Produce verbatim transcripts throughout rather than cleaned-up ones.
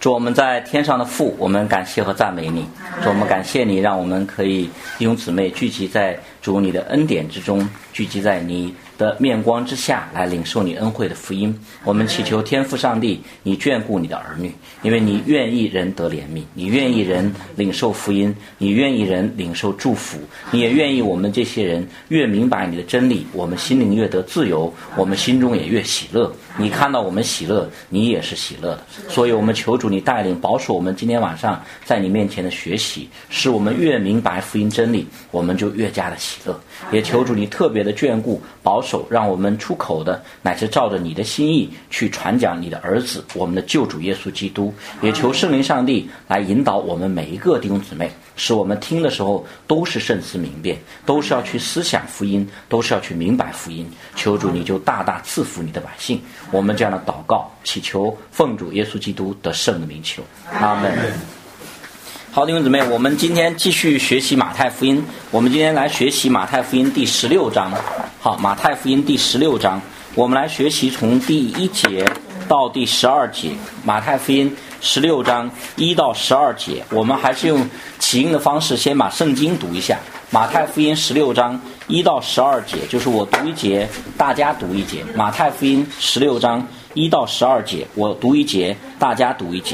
主，我们在天上的父，我们感谢和赞美你。主，我们感谢你，让我们可以弟兄姊妹聚集在主你的恩典之中，聚集在你的面光之下，来领受你恩惠的福音。我们祈求天父上帝，你眷顾你的儿女，因为你愿意人得怜悯，你愿意人领受福音，你愿意人领受祝福，你也愿意我们这些人越明白你的真理，我们心灵越得自由，我们心中也越喜乐。你看到我们喜乐，你也是喜乐的。所以我们求主你带领保守我们今天晚上在你面前的学习，使我们越明白福音真理，我们就越加的喜乐。也求主你特别的眷顾保守，让我们出口的乃是照着你的心意去传讲你的儿子我们的救主耶稣基督。也求圣灵上帝来引导我们每一个弟兄姊妹，使我们听的时候都是慎思明辨，都是要去思想福音，都是要去明白福音。求主你就大大赐福你的百姓。我们这样的祷告祈求奉主耶稣基督的圣名求，阿门。好，弟兄姊妹，我们今天继续学习马太福音。我们今天来学习马太福音第十六章。好，马太福音第十六章，我们来学习从第一节到第十二节。马太福音十六章一到十二节，我们还是用起音的方式先把圣经读一下。马太福音十六章一到十二节，就是我读一节，大家读一节。马太福音十六章一到十二节，我读一节，大家读一节。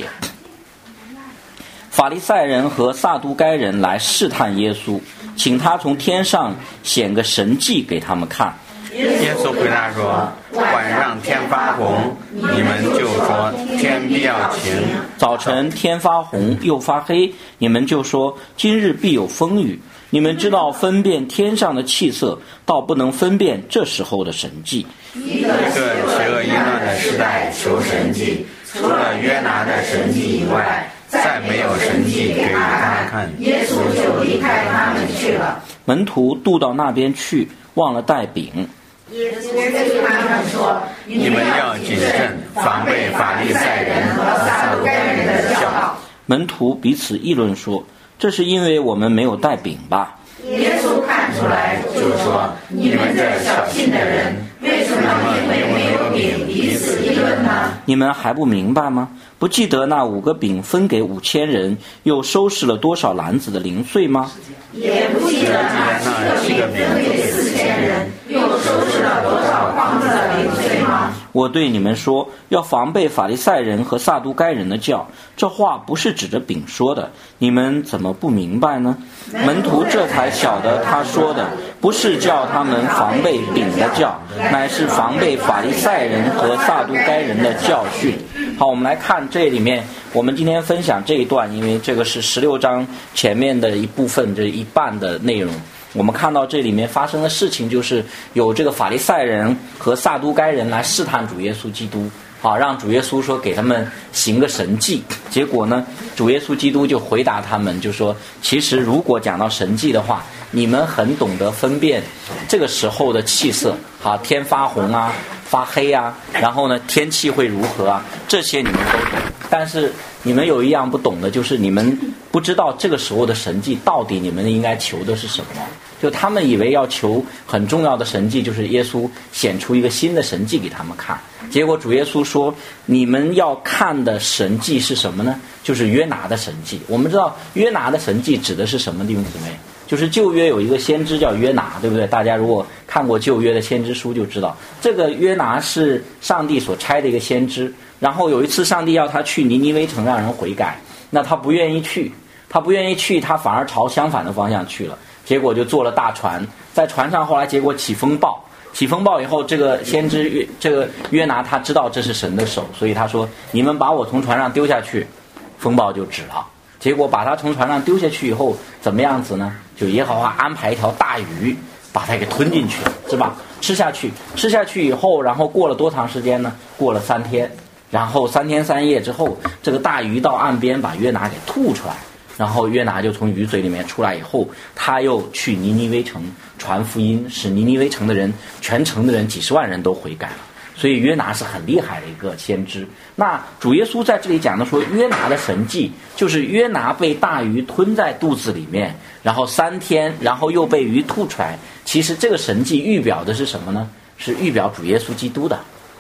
法利赛人和撒都该人来试探耶稣，请他从天上显个神迹给他们看。 耶稣回答说：晚上天发红，你们就说天必要晴； 早晨天发红又发黑，你们就说今日必有风雨。你们知道分辨天上的气色，倒不能分辨这时候的神迹。 一个邪恶淫乱的时代求神迹，除了约拿的神迹以外，再没有神迹给他看。 耶稣就离开他们去了。 门徒渡到那边去，忘了带饼。 耶稣对他们说： 你们要谨慎，防备法利赛人和撒都该人的教导。 门徒彼此议论说：这是因为我们没有带饼吧？ 耶稣看出来，就说：你们这小信的人，为什么因为没有饼彼此议论呢？ 你们还不明白吗？不记得那五个饼分给五千人，又收拾了多少篮子的零碎吗？ 也不记得那七个饼分给四千人，又收拾了多少筐子的零碎吗？ 我对你们说，要防备法利赛人和撒都该人的教。这话不是指着饼说的，你们怎么不明白呢？门徒这才晓得他说的不是叫他们防备饼的教，乃是防备法利赛人和撒都该人的教训。好，我们来看这里面，我们今天分享这一段，因为这个是十六章前面的一部分，这一半的内容。我们看到这里面发生的事情，就是有这个法利赛人和撒都该人来试探主耶稣基督，好，让主耶稣说给他们行个神迹。结果呢，主耶稣基督就回答他们，就说其实如果讲到神迹的话，你们很懂得分辨这个时候的气色，好，天发红啊，发黑啊，然后呢天气会如何啊，这些你们都懂。但是你们有一样不懂的，就是你们不知道这个时候的神迹到底你们应该求的是什么。就他们以为要求很重要的神迹，就是耶稣显出一个新的神迹给他们看。结果主耶稣说，你们要看的神迹是什么呢？就是约拿的神迹。我们知道约拿的神迹指的是什么，弟兄姊妹？就是旧约有一个先知叫约拿，对不对？大家如果看过旧约的先知书就知道，这个约拿是上帝所差的一个先知。然后有一次上帝要他去尼尼微城让人悔改，那他不愿意去，他不愿意去，他反而朝相反的方向去了。结果就坐了大船，在船上后来结果起风暴，起风暴以后，这个先知约这个约拿他知道这是神的手，所以他说你们把我从船上丢下去，风暴就止了。结果把他从船上丢下去以后怎么样子呢？就耶和华安排一条大鱼把他给吞进去了，是吧？吃下去吃下去以后，然后过了多长时间呢？过了三天，然后三天三夜之后，这个大鱼到岸边把约拿给吐出来，然后约拿就从鱼嘴里面出来以后，他又去尼尼微城传福音，使尼尼微城的人，全城的人几十万人都悔改了。所以约拿是很厉害的一个先知。那主耶稣在这里讲的说，约拿的神迹就是约拿被大鱼吞在肚子里面，然后三天，然后又被鱼吐出来。其实这个神迹预表的是什么呢？是预表主耶稣基督的。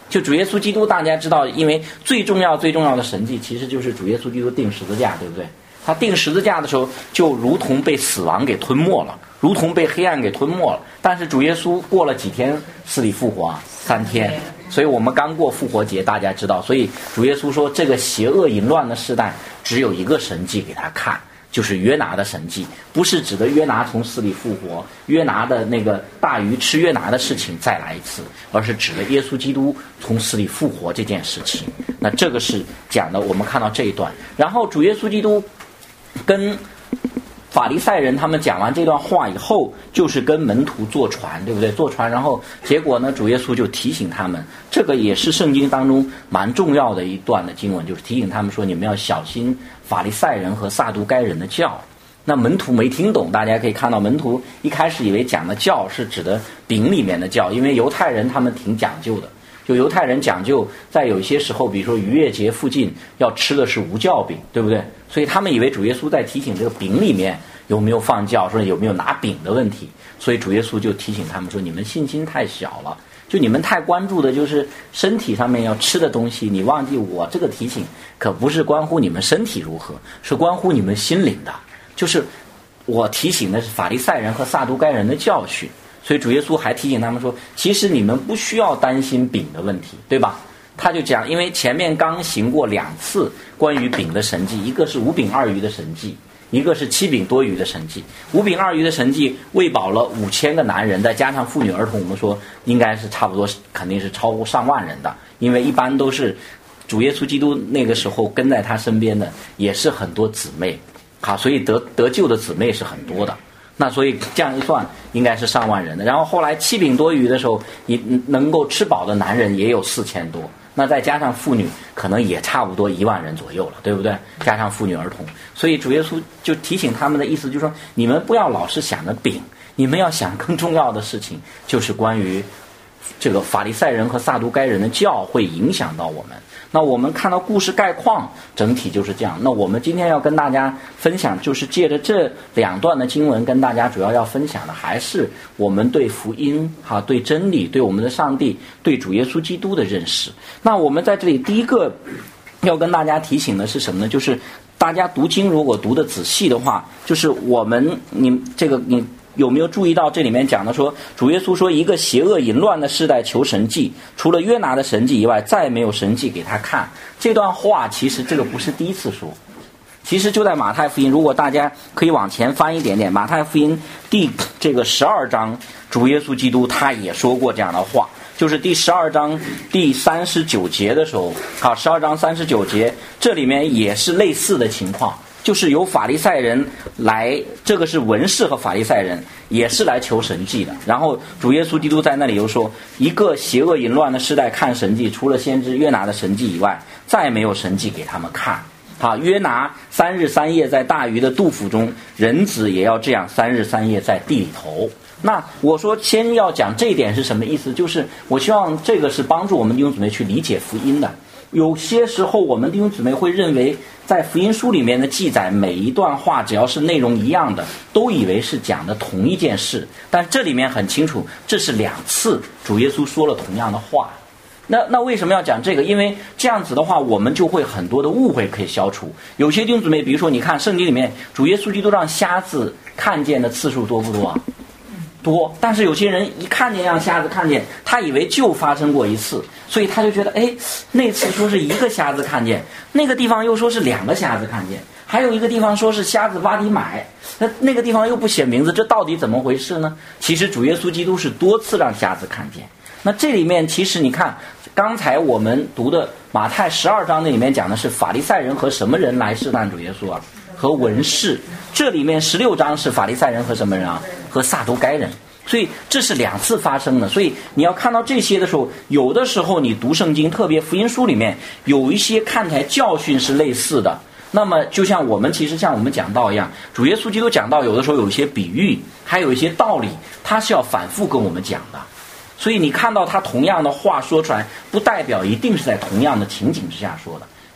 就主耶稣基督，大家知道，因为最重要最重要的神迹，其实就是主耶稣基督钉十字架，对不对？他钉十字架的时候，就如同被死亡给吞没了，如同被黑暗给吞没了。但是主耶稣过了几天死里复活啊？三天。所以我们刚过复活节，大家知道，所以主耶稣说，这个邪恶淫乱的时代，只有一个神迹给他看，就是约拿的神迹，不是指的约拿从死里复活，约拿的那个大鱼吃约拿的事情再来一次，而是指的耶稣基督从死里复活这件事情。那这个是讲的，我们看到这一段。然后主耶稣基督跟法利赛人他们讲完这段话以后，就是跟门徒坐船，对不对？坐船，然后结果呢，主耶稣就提醒他们，这个也是圣经当中蛮重要的一段的经文，就是提醒他们说，你们要小心法利赛人和撒都该人的教。那门徒没听懂，大家可以看到，门徒一开始以为讲的教是指的饼里面的教，因为犹太人他们挺讲究的，就犹太人讲究在有些时候，比如说逾越节附近要吃的是无酵饼，对不对？所以他们以为主耶稣在提醒这个饼里面有没有放酵，说有没有拿饼的问题。所以主耶稣就提醒他们说，你们信心太小了，就你们太关注的就是身体上面要吃的东西，你忘记我这个提醒可不是关乎你们身体如何，是关乎你们心灵的。就是我提醒的是法利赛人和撒都该人的教训。所以主耶稣还提醒他们说，其实你们不需要担心饼的问题，对吧？他就讲，因为前面刚行过两次关于饼的神迹，一个是五饼二鱼的神迹，一个是七饼多鱼的神迹。五饼二鱼的神迹喂饱了五千个男人，再加上妇女儿童，我们说应该是差不多，肯定是超过上万人的，因为一般都是主耶稣基督那个时候跟在他身边的也是很多姊妹，好，所以得得救的姊妹是很多的。那所以这样一算，应该是上万人的。然后后来七饼多鱼的时候，也能够吃饱的男人也有四千多，那再加上妇女，可能也差不多一万人左右了，对不对？加上妇女儿童，所以主耶稣就提醒他们的意思就是说，你们不要老是想着饼，你们要想更重要的事情，就是关于这个法利赛人和撒都该人的教会影响到我们。那我们看到故事概况整体就是这样。那我们今天要跟大家分享，就是借着这两段的经文跟大家主要要分享的，还是我们对福音哈、对真理、对我们的上帝、对主耶稣基督的认识。那我们在这里第一个要跟大家提醒的是什么呢？就是大家读经如果读得仔细的话，就是我们你这个你有没有注意到这里面讲的说，主耶稣说，一个邪恶淫乱的世代求神迹，除了约拿的神迹以外，再没有神迹给他看。这段话其实这个不是第一次说，其实就在马太福音，如果大家可以往前翻一点点，马太福音第这个十二章，主耶稣基督他也说过这样的话，就是第十二章第三十九节的时候，好，十二章三十九节，这里面也是类似的情况。就是由法利赛人来，这个是文士和法利赛人也是来求神迹的。然后主耶稣基督在那里又说，一个邪恶淫乱的时代看神迹，除了先知约拿的神迹以外，再没有神迹给他们看。好，约拿三日三夜在大鱼的肚腹中，人子也要这样三日三夜在地里头。那我说先要讲这一点是什么意思，就是我希望这个是帮助我们弟兄姊妹去理解福音的。有些时候我们弟兄姊妹会认为在福音书里面的记载，每一段话只要是内容一样的，都以为是讲的同一件事，但这里面很清楚，这是两次主耶稣说了同样的话。那那为什么要讲这个？因为这样子的话，我们就会很多的误会可以消除。有些弟兄姊妹，比如说你看圣经里面，主耶稣基督让瞎子看见的次数多不多啊？多。但是有些人一看见让瞎子看见，他以为就发生过一次，所以他就觉得，哎，那次说是一个瞎子看见，那个地方又说是两个瞎子看见，还有一个地方说是瞎子挖地买，那那个地方又不写名字，这到底怎么回事呢？其实主耶稣基督是多次让瞎子看见。那这里面其实你看，刚才我们读的马太十二章那里面讲的是法利赛人和什么人来试探主耶稣啊？和文士。这里面十六章是法利赛人和什么人啊？和撒都该人。所以这是两次发生的。所以你要看到这些的时候，有的时候你读圣经，特别福音书里面有一些看起来教训是类似的，那么就像我们其实像我们讲道一样，主耶稣基督讲道有的时候有一些比喻，还有一些道理，他是要反复跟我们讲的。所以你看到他同样的话说出来，不代表一定是在同样的情景之下说的。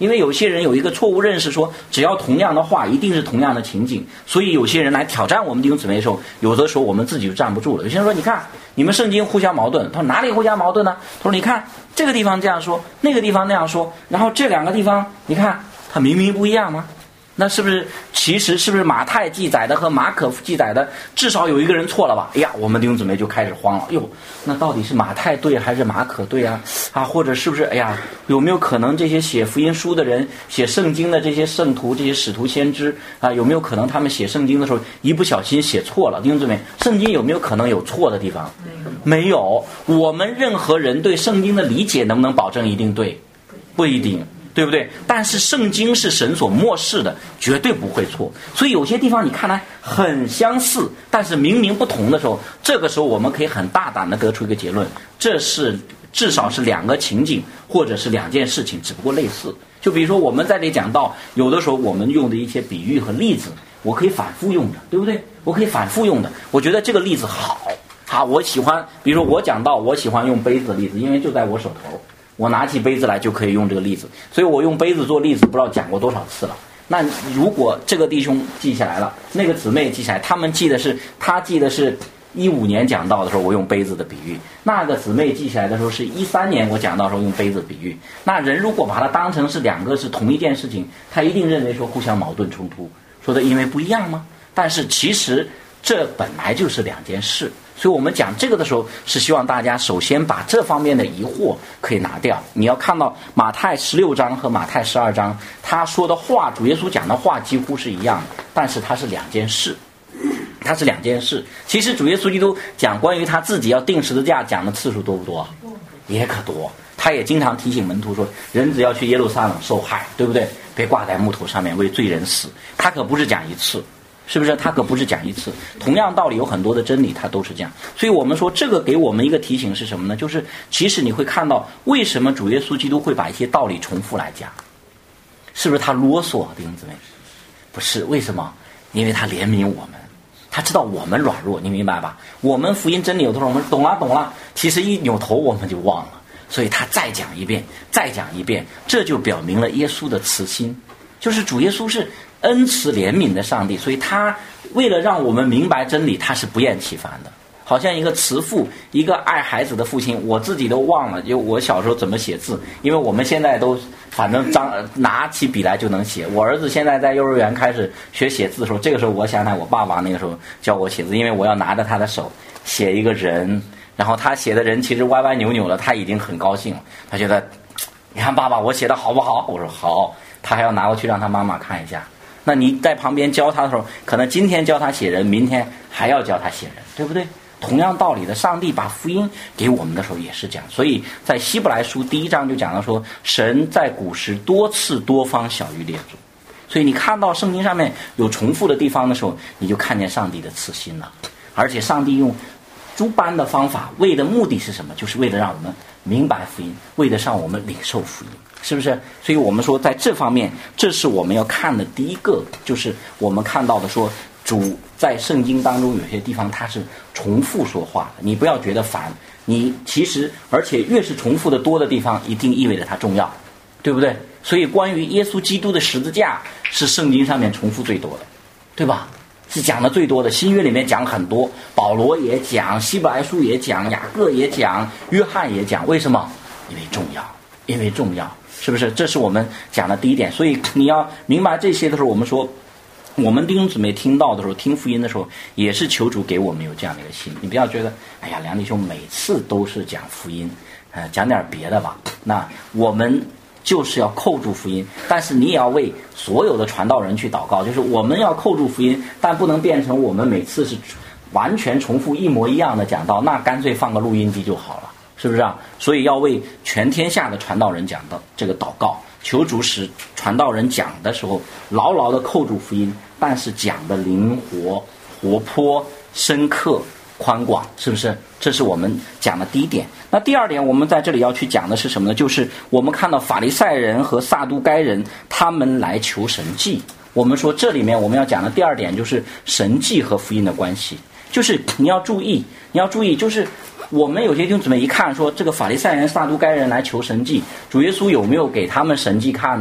因为有些人有一个错误认识，说只要同样的话一定是同样的情景，所以有些人来挑战我们弟兄姊妹的时候，有的时候我们自己就站不住了。有些人说你看你们圣经互相矛盾，他说哪里互相矛盾呢？他说你看这个地方这样说，那个地方那样说，然后这两个地方你看它明明不一样吗？那是不是其实是不是马太记载的和马可记载的至少有一个人错了吧？哎呀，我们弟兄姊妹就开始慌了。哟，那到底是马太对还是马可对啊？啊，或者是不是哎呀，有没有可能这些写福音书的人、写圣经的这些圣徒、这些使徒先知啊，有没有可能他们写圣经的时候一不小心写错了？弟兄姊妹，圣经有没有可能有错的地方？没有。我们任何人对圣经的理解能不能保证一定对？不一定。对不对？但是圣经是神所默示的，绝对不会错。所以有些地方你看来很相似，但是明明不同的时候，这个时候我们可以很大胆地得出一个结论，这是至少是两个情景或者是两件事情，只不过类似。就比如说我们在这里讲到，有的时候我们用的一些比喻和例子，我可以反复用的，对不对？我可以反复用的，我觉得这个例子好好，我喜欢。比如说我讲到我喜欢用杯子的例子，因为就在我手头，我拿起杯子来就可以用这个例子，所以我用杯子做例子不知道讲过多少次了。那如果这个弟兄记下来了，那个姊妹记下来，他们记的是他记的是一五年讲到的时候我用杯子的比喻，那个姊妹记下来的时候是一三年我讲到的时候用杯子比喻。那人如果把它当成是两个是同一件事情，他一定认为说互相矛盾冲突，说的因为不一样吗？但是其实这本来就是两件事。所以我们讲这个的时候是希望大家首先把这方面的疑惑可以拿掉。你要看到马太十六章和马太十二章他说的话，主耶稣讲的话几乎是一样的，但是它是两件事，它是两件事。其实主耶稣基督讲关于他自己要钉十字架讲的次数多不多？也可多。他也经常提醒门徒说，人只要去耶路撒冷受害，对不对？被挂在木头上面为罪人死，他可不是讲一次，是不是？他可不是讲一次。同样道理有很多的真理他都是这样。所以我们说这个给我们一个提醒是什么呢？就是其实你会看到为什么主耶稣基督会把一些道理重复来讲，是不是他啰嗦？弟兄姊妹，不是。为什么？因为他怜悯我们，他知道我们软弱，你明白吧？我们福音真理有的时候我们懂了懂了，其实一扭头我们就忘了，所以他再讲一遍再讲一遍，这就表明了耶稣的慈心，就是主耶稣是恩慈怜悯的上帝，所以他为了让我们明白真理，他是不厌其烦的。好像一个慈父，一个爱孩子的父亲，我自己都忘了，就我小时候怎么写字，因为我们现在都反正张拿起笔来就能写。我儿子现在在幼儿园开始学写字的时候，这个时候我想想我爸爸那个时候教我写字，因为我要拿着他的手写一个人，然后他写的人其实歪歪扭扭的，他已经很高兴了，他觉得你看爸爸我写的好不好？我说好，他还要拿过去让他妈妈看一下。那你在旁边教他的时候，可能今天教他写人，明天还要教他写人，对不对？同样道理的，上帝把福音给我们的时候也是这样。所以在希伯来书第一章就讲到说，神在古时多次多方晓谕列祖。所以你看到圣经上面有重复的地方的时候，你就看见上帝的慈心了。而且上帝用诸般的方法，为的目的是什么？就是为了让我们明白福音，为了让我们领受福音，是不是？所以我们说在这方面，这是我们要看的第一个，就是我们看到的说主在圣经当中有些地方它是重复说话的，你不要觉得烦，你其实而且越是重复的多的地方，一定意味着它重要，对不对？所以关于耶稣基督的十字架是圣经上面重复最多的，对吧？是讲的最多的。新约里面讲很多，保罗也讲，希伯来书也讲，雅各也讲，约翰也讲。为什么？因为重要，因为重要，是不是？这是我们讲的第一点。所以你要明白这些的时候，我们说我们弟兄姊妹听到的时候，听福音的时候，也是求主给我们有这样的一个心。你不要觉得哎呀梁弟兄每次都是讲福音，呃讲点别的吧。那我们就是要扣住福音，但是你也要为所有的传道人去祷告，就是我们要扣住福音，但不能变成我们每次是完全重复一模一样的讲道，那干脆放个录音机就好了，是不是啊？所以要为全天下的传道人讲的这个祷告，求主使传道人讲的时候牢牢的扣住福音，但是讲的灵活、活泼、深刻、宽广，是不是？这是我们讲的第一点。那第二点，我们在这里要去讲的是什么呢？就是我们看到法利赛人和撒都该人他们来求神迹。我们说这里面我们要讲的第二点就是神迹和福音的关系。就是你要注意，你要注意，就是我们有些弟兄姊妹一看说这个法利赛人、撒都该人来求神迹，主耶稣有没有给他们神迹看呢？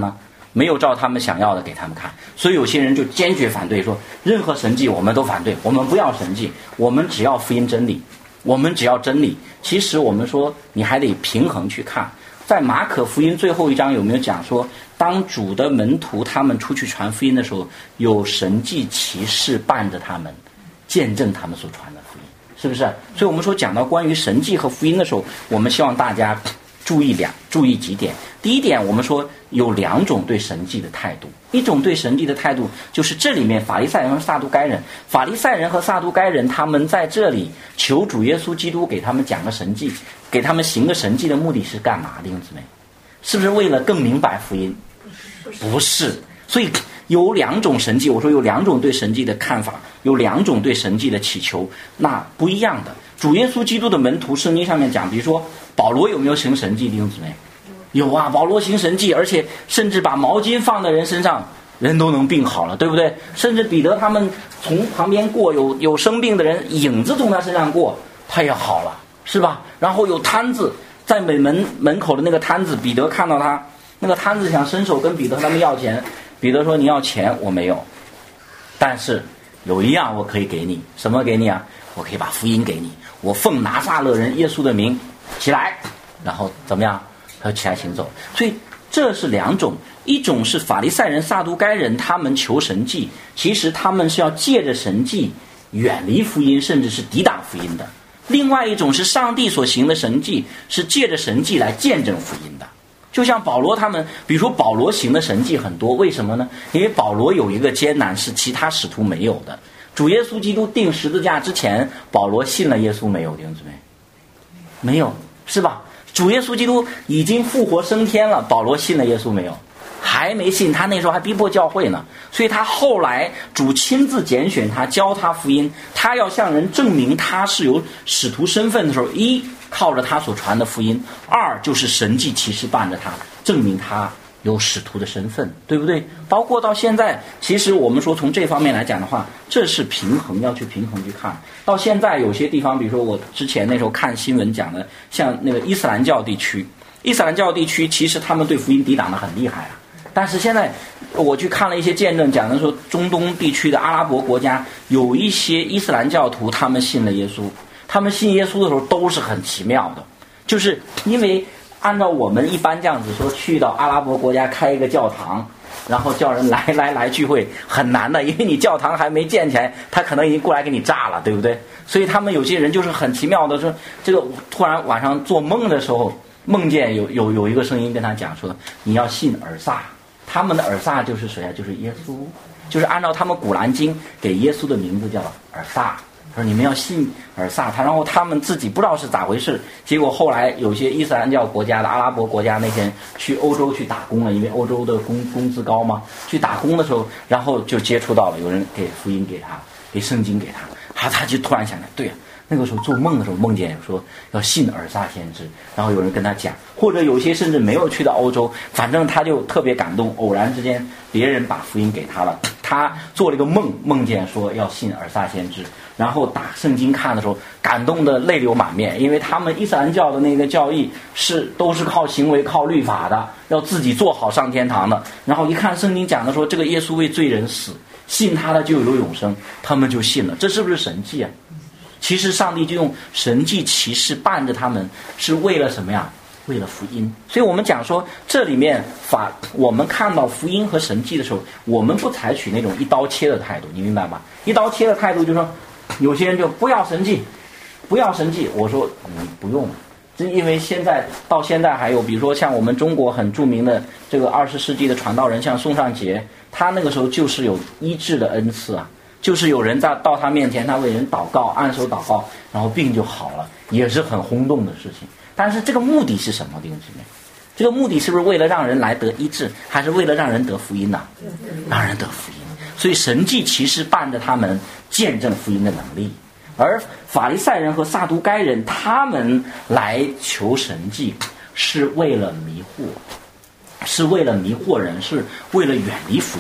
没有照他们想要的给他们看。所以有些人就坚决反对，说任何神迹我们都反对，我们不要神迹，我们只要福音真理，我们只要真理。其实我们说你还得平衡去看，在马可福音最后一章有没有讲说，当主的门徒他们出去传福音的时候，有神迹奇事伴着他们，见证他们所传的福音，是不是？所以我们说讲到关于神迹和福音的时候，我们希望大家注意两注意几点。第一点，我们说有两种对神迹的态度，一种对神迹的态度就是这里面法利赛人和撒都该人，法利赛人和撒都该人他们在这里求主耶稣基督给他们讲个神迹，给他们行个神迹的目的是干嘛？弟兄姊妹，是不是为了更明白福音？不是。所以有两种神迹，我说有两种对神迹的看法，有两种对神迹的祈求，那不一样的。主耶稣基督的门徒，圣经上面讲，比如说保罗有没有行神迹？弟兄姊妹，有啊，保罗行神迹，而且甚至把毛巾放在人身上，人都能病好了，对不对？甚至彼得他们从旁边过，有有生病的人影子从他身上过，他也好了，是吧？然后有摊子在美门门口的那个摊子，彼得看到他那个摊子想伸手跟彼得他们要钱，彼得说你要钱我没有，但是有一样我可以给你，什么给你啊？我可以把福音给你，我奉拿撒勒人耶稣的名起来，然后怎么样？他就起来行走。所以这是两种，一种是法利赛人撒都该人他们求神迹，其实他们是要借着神迹远离福音，甚至是抵挡福音的。另外一种是上帝所行的神迹，是借着神迹来见证福音的。就像保罗他们，比如说保罗行的神迹很多，为什么呢？因为保罗有一个艰难是其他使徒没有的。主耶稣基督钉十字架之前，保罗信了耶稣没有？弟兄姊妹，没有，是吧？主耶稣基督已经复活升天了，保罗信了耶稣没有？还没信，他那时候还逼迫教会呢。所以他后来主亲自拣选他，教他福音，他要向人证明他是有使徒身份的时候，一靠着他所传的福音，二就是神迹奇事伴着他，证明他有使徒的身份，对不对？包括到现在，其实我们说从这方面来讲的话，这是平衡，要去平衡去看。到现在有些地方，比如说我之前那时候看新闻讲的，像那个伊斯兰教地区，伊斯兰教地区其实他们对福音抵挡的很厉害啊。但是现在我去看了一些见证，讲的说中东地区的阿拉伯国家有一些伊斯兰教徒，他们信了耶稣，他们信耶稣的时候都是很奇妙的，就是因为按照我们一般这样子说，去到阿拉伯国家开一个教堂，然后叫人来来来聚会很难的，因为你教堂还没建起来，他可能已经过来给你炸了，对不对？所以他们有些人就是很奇妙的说，这个突然晚上做梦的时候，梦见有有有一个声音跟他讲说，你要信尔撒。他们的尔撒就是谁啊？就是耶稣，就是按照他们古兰经给耶稣的名字叫尔撒。说你们要信尔撒他，然后他们自己不知道是咋回事，结果后来有些伊斯兰教国家的阿拉伯国家那些人去欧洲去打工了，因为欧洲的工工资高嘛，去打工的时候，然后就接触到了有人给福音给他，给圣经给他，他他就突然想着，对呀、啊。那个时候做梦的时候梦见说要信尔撒先知，然后有人跟他讲，或者有些甚至没有去到欧洲，反正他就特别感动，偶然之间别人把福音给他了，他做了一个梦，梦见说要信尔撒先知，然后打圣经看的时候感动的泪流满面，因为他们伊斯兰教的那个教义是都是靠行为靠律法的，要自己做好上天堂的，然后一看圣经讲的说这个耶稣为罪人死，信他的就有永生，他们就信了，这是不是神迹啊？其实上帝就用神迹奇事伴着他们，是为了什么呀？为了福音。所以我们讲说这里面法，我们看到福音和神迹的时候，我们不采取那种一刀切的态度，你明白吗？一刀切的态度就是说，有些人就不要神迹，不要神迹。我说你不用，这因为现在到现在还有，比如说像我们中国很著名的这个二十世纪的传道人，像宋尚节，他那个时候就是有医治的恩赐啊。就是有人在到他面前，他为人祷告，按手祷告，然后病就好了，也是很轰动的事情。但是这个目的是什么，弟兄姊妹？这个目的是不是为了让人来得医治，还是为了让人得福音呢？让人得福音。所以神迹奇事伴着他们见证福音的能力。而法利赛人和撒都该人，他们来求神迹，是为了迷惑，是为了迷惑人，是为了远离福音的。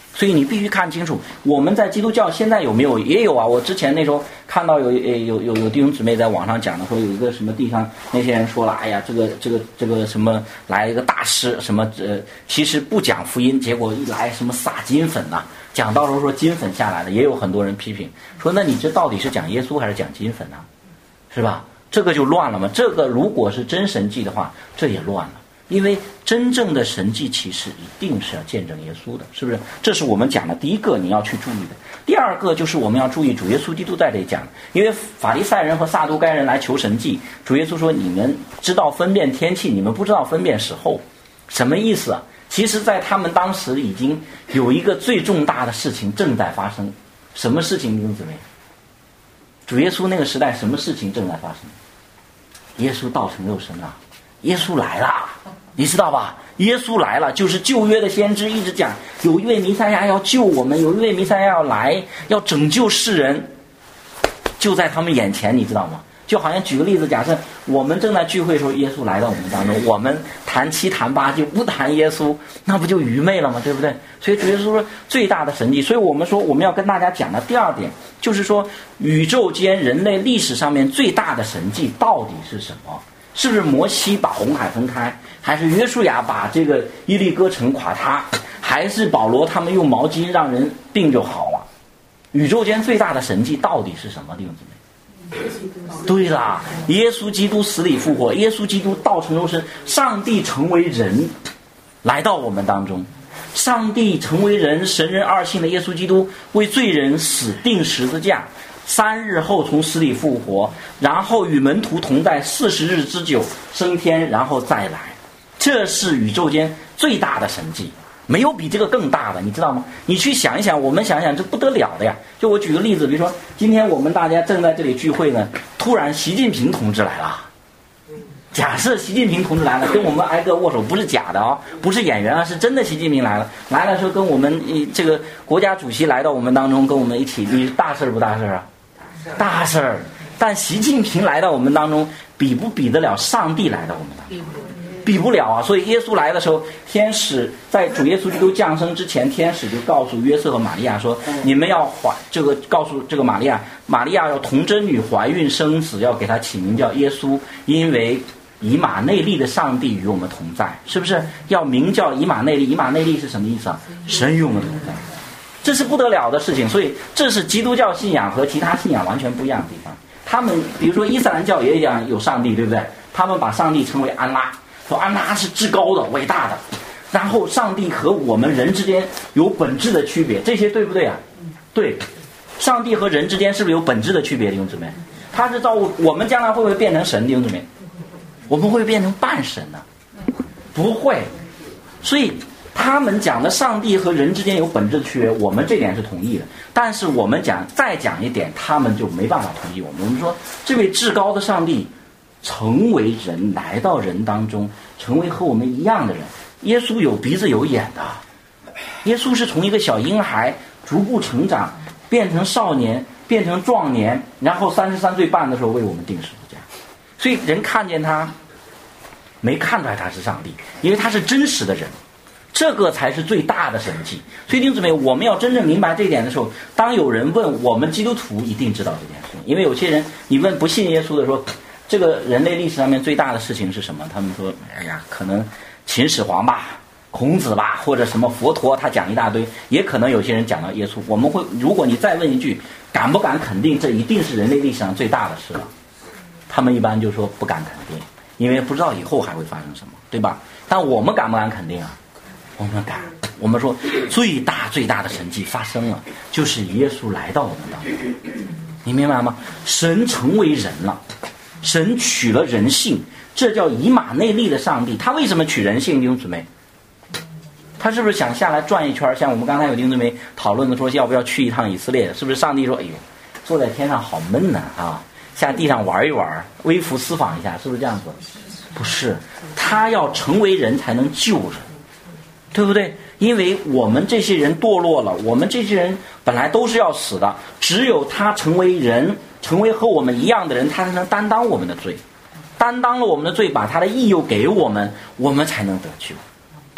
所以你必须看清楚，我们在基督教现在有没有？也有啊。我之前那时候看到有有有有弟兄姊妹在网上讲的，说有一个什么地方那些人说了，哎呀，这个这个这个什么来一个大师，什么呃，其实不讲福音，结果一来什么撒金粉呐、啊，讲到时候说金粉下来了，也有很多人批评说，那你这到底是讲耶稣还是讲金粉呢、啊？是吧？这个就乱了嘛。这个如果是真神迹的话，这也乱了。因为真正的神迹奇事一定是要见证耶稣的，是不是？这是我们讲的第一个你要去注意的。第二个就是我们要注意主耶稣基督在这里讲，因为法利赛人和撒都该人来求神迹，主耶稣说你们知道分辨天气，你们不知道分辨时候，什么意思啊？其实在他们当时已经有一个最重大的事情正在发生。什么事情？弟兄姊妹，主耶稣那个时代什么事情正在发生？耶稣道成肉身了，耶稣来了，你知道吧？耶稣来了，就是旧约的先知一直讲，有一位弥赛亚要救我们，有一位弥赛亚要来，要拯救世人，就在他们眼前，你知道吗？就好像举个例子，假设我们正在聚会的时候，耶稣来到我们当中，我们谈七谈八就不谈耶稣，那不就愚昧了吗？对不对？所以主耶稣说最大的神迹，所以我们说我们要跟大家讲的第二点，就是说宇宙间人类历史上面最大的神迹到底是什么？是不是摩西把红海分开，还是约书亚把这个伊利哥城垮塌，还是保罗他们用毛巾让人病就好了？宇宙间最大的神迹到底是什么？弟兄姊妹，对啦，耶稣基督死里复活，耶稣基督道成肉身，上帝成为人来到我们当中，上帝成为人，神人二性的耶稣基督为罪人死定十字架，三日后从死里复活，然后与门徒同在四十日之久升天，然后再来。这是宇宙间最大的神迹，没有比这个更大的，你知道吗？你去想一想，我们想一想，这不得了的呀！就我举个例子，比如说今天我们大家正在这里聚会呢，突然习近平同志来了。假设习近平同志来了，跟我们挨个握手，不是假的啊、哦，不是演员啊，是真的。习近平来了，来了时候跟我们这个国家主席来到我们当中，跟我们一起，你大事不大事啊？大事儿。但习近平来到我们当中，比不比得了上帝来到我们当中？比不了啊！所以耶稣来的时候，天使在主耶稣基督降生之前，天使就告诉约瑟和玛利亚说：“你们要怀这个，告诉这个玛利亚，玛利亚要童贞女怀孕生子，要给她起名叫耶稣，因为以马内利的上帝与我们同在，是不是？要名叫以马内利。以马内利是什么意思啊？神与我们同在，这是不得了的事情。所以这是基督教信仰和其他信仰完全不一样的地方。他们比如说伊斯兰教也一样有上帝，对不对？他们把上帝称为安拉。”说安拉是至高的、伟大的，然后上帝和我们人之间有本质的区别，这些对不对啊？对，上帝和人之间是不是有本质的区别？弟兄姊妹，他是造物，我们将来会不会变成神？弟兄姊妹，我们会变成半神呢？不会。所以他们讲的上帝和人之间有本质的区别，我们这点是同意的。但是我们讲再讲一点，他们就没办法同意我们。我们说这位至高的上帝成为人，来到人当中，成为和我们一样的人。耶稣有鼻子有眼的，耶稣是从一个小婴孩逐步成长，变成少年，变成壮年，然后三十三岁半的时候为我们钉十字架。所以人看见他没看出来他是上帝，因为他是真实的人，这个才是最大的神迹。所以弟兄姊妹，我们要真正明白这一点的时候，当有人问我们基督徒一定知道这件事情。因为有些人你问不信耶稣的说，这个人类历史上面最大的事情是什么？他们说，哎呀，可能秦始皇吧，孔子吧，或者什么佛陀，他讲一大堆，也可能有些人讲到耶稣。我们会，如果你再问一句，敢不敢肯定这一定是人类历史上最大的事了？他们一般就说不敢肯定，因为不知道以后还会发生什么，对吧？但我们敢不敢肯定啊？我们敢。我们说最大最大的神迹发生了，就是耶稣来到我们当中，你明白吗？神成为人了。神取了人性，这叫以马内利的上帝。他为什么取人性？弟兄姊妹，他是不是想下来转一圈？像我们刚才有弟兄姊妹讨论的说，要不要去一趟以色列？是不是上帝说，哎呦，坐在天上好闷呐啊，下地上玩一玩，微服私访一下，是不是这样子？不是，他要成为人才能救人，对不对？因为我们这些人堕落了，我们这些人本来都是要死的，只有他成为人，成为和我们一样的人，他才能担当我们的罪，担当了我们的罪，把他的义又给我们，我们才能得救，对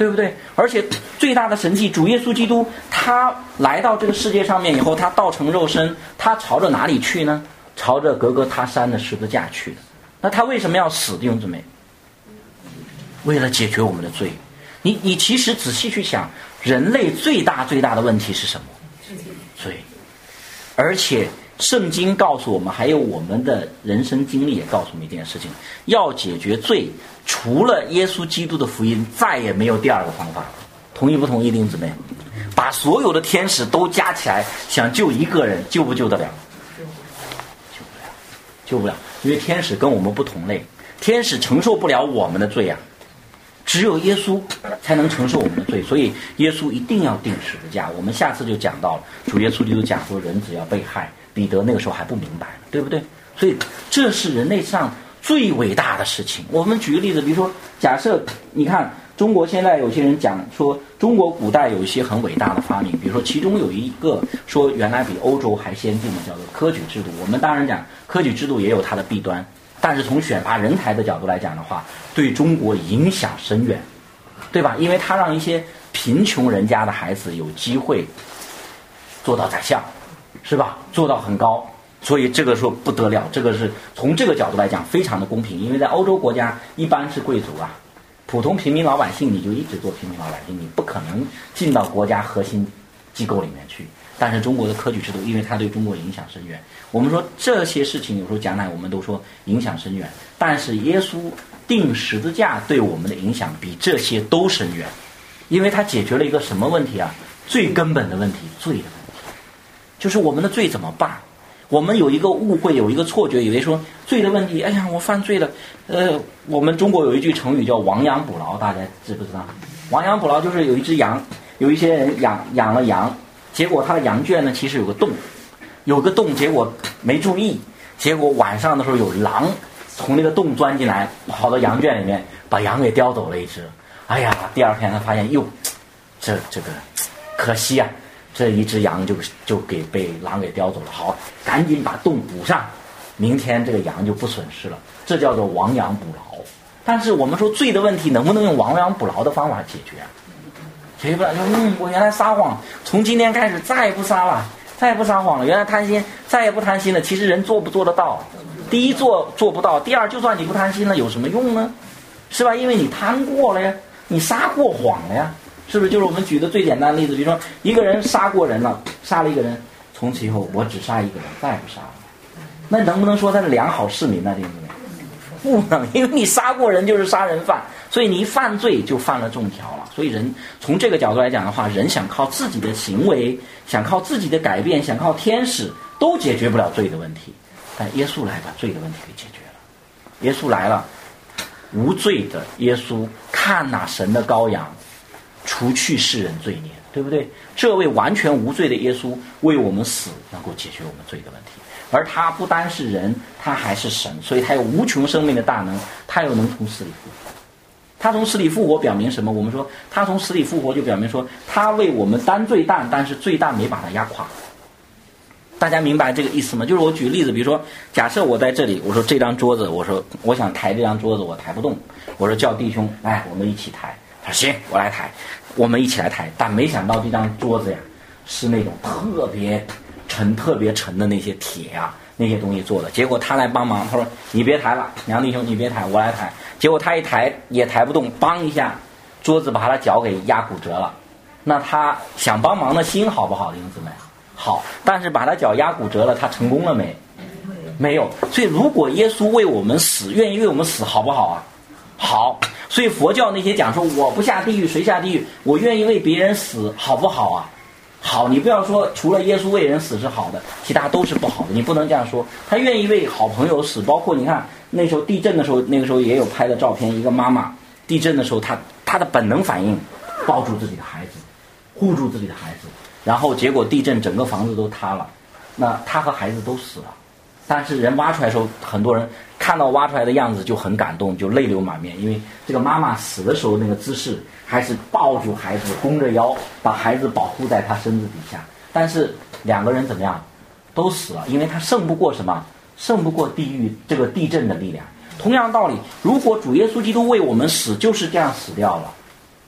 对不对？而且最大的神迹，主耶稣基督他来到这个世界上面以后，他道成肉身，他朝着哪里去呢？朝着格格他山的十字架去的。那他为什么要死，弟兄姊妹？为了解决我们的罪。你你其实仔细去想，人类最大最大的问题是什么？罪。而且圣经告诉我们，还有我们的人生经历也告诉我们一件事情，要解决罪，除了耶稣基督的福音，再也没有第二个方法。同意不同意，弟兄姊妹？把所有的天使都加起来，想救一个人，救不救得了？救不了，救不了，因为天使跟我们不同类，天使承受不了我们的罪啊，只有耶稣才能承受我们的罪，所以耶稣一定要钉十字架。我们下次就讲到了，主耶稣基督讲说，人只要被害，彼得那个时候还不明白呢，对不对？所以这是人类上最伟大的事情。我们举个例子，比如说，假设你看中国现在有些人讲说，中国古代有一些很伟大的发明，比如说其中有一个说原来比欧洲还先进的，叫做科举制度。我们当然讲科举制度也有它的弊端，但是从选拔人才的角度来讲的话，对中国影响深远，对吧？因为它让一些贫穷人家的孩子有机会做到宰相，是吧？做到很高，所以这个说不得了，这个是从这个角度来讲非常的公平。因为在欧洲国家一般是贵族啊，普通平民老百姓你就一直做平民老百姓，你不可能进到国家核心机构里面去。但是中国的科举制度，因为它对中国影响深远，我们说这些事情有时候讲来我们都说影响深远，但是耶稣钉十字架对我们的影响比这些都深远，因为它解决了一个什么问题啊？最根本的问题，罪的问题，就是我们的罪怎么办？我们有一个误会，有一个错觉，以为说罪的问题，哎呀，我犯罪了。呃，我们中国有一句成语叫亡羊补牢，大家知不知道？亡羊补牢就是有一只羊，有一些人养养了羊，结果他的羊圈呢其实有个洞，有个洞，结果没注意，结果晚上的时候有狼从那个洞钻进来，跑到羊圈里面，把羊给叼走了一只。哎呀，第二天他发现，哟，这这个可惜啊。这一只羊就就给被狼给叼走了，好，赶紧把洞补上，明天这个羊就不损失了。这叫做亡羊补牢。但是我们说罪的问题能不能用亡羊补牢的方法解决啊？解决不了，就嗯，我原来撒谎，从今天开始再也不撒了，再也不撒谎了。原来贪心，再也不贪心了。其实人做不做得到？第一做做不到，第二就算你不贪心了，有什么用呢？是吧？因为你贪过了呀，你撒过谎了呀。是不是就是我们举的最简单的例子？比如说一个人杀过人了，杀了一个人，从此以后我只杀一个人，再也不杀了。那能不能说他是良好市民呢？这个不能，因为你杀过人就是杀人犯，所以你一犯罪就犯了重条了。所以人从这个角度来讲的话，人想靠自己的行为，想靠自己的改变，想靠天使，都解决不了罪的问题。但耶稣来把罪的问题给解决了。耶稣来了，无罪的耶稣，看哪神的羔羊，除去世人罪孽，对不对？这位完全无罪的耶稣为我们死，能够解决我们罪的问题。而他不单是人，他还是神，所以他有无穷生命的大能，他又能从死里复活。他从死里复活表明什么？我们说他从死里复活就表明说他为我们担罪担，但是罪担没把他压垮。大家明白这个意思吗？就是我举例子，比如说假设我在这里，我说这张桌子，我说我想抬这张桌子，我抬不动，我说叫弟兄来我们一起抬，他说行，我来抬，我们一起来抬。但没想到这张桌子呀是那种特别沉特别沉的那些铁啊那些东西做的，结果他来帮忙，他说你别抬了，杨弟兄你别抬，我来抬。结果他一抬也抬不动，梆一下桌子把他的脚给压骨折了。那他想帮忙的心好不好，弟兄姊妹？好，但是把他脚压骨折了，他成功了没？没有。所以如果耶稣为我们死，愿意为我们死，好不好啊？好。所以佛教那些讲说我不下地狱谁下地狱，我愿意为别人死，好不好啊？好，你不要说除了耶稣为人死是好的，其他都是不好的，你不能这样说。他愿意为好朋友死，包括你看那时候地震的时候，那个时候也有拍的照片，一个妈妈地震的时候，她她的本能反应抱住自己的孩子，护住自己的孩子，然后结果地震整个房子都塌了，那她和孩子都死了。但是人挖出来的时候，很多人看到挖出来的样子就很感动，就泪流满面，因为这个妈妈死的时候那个姿势还是抱住孩子，弓着腰，把孩子保护在她身子底下。但是两个人怎么样，都死了，因为他胜不过什么？胜不过地狱这个地震的力量。同样道理，如果主耶稣基督为我们死，就是这样死掉了，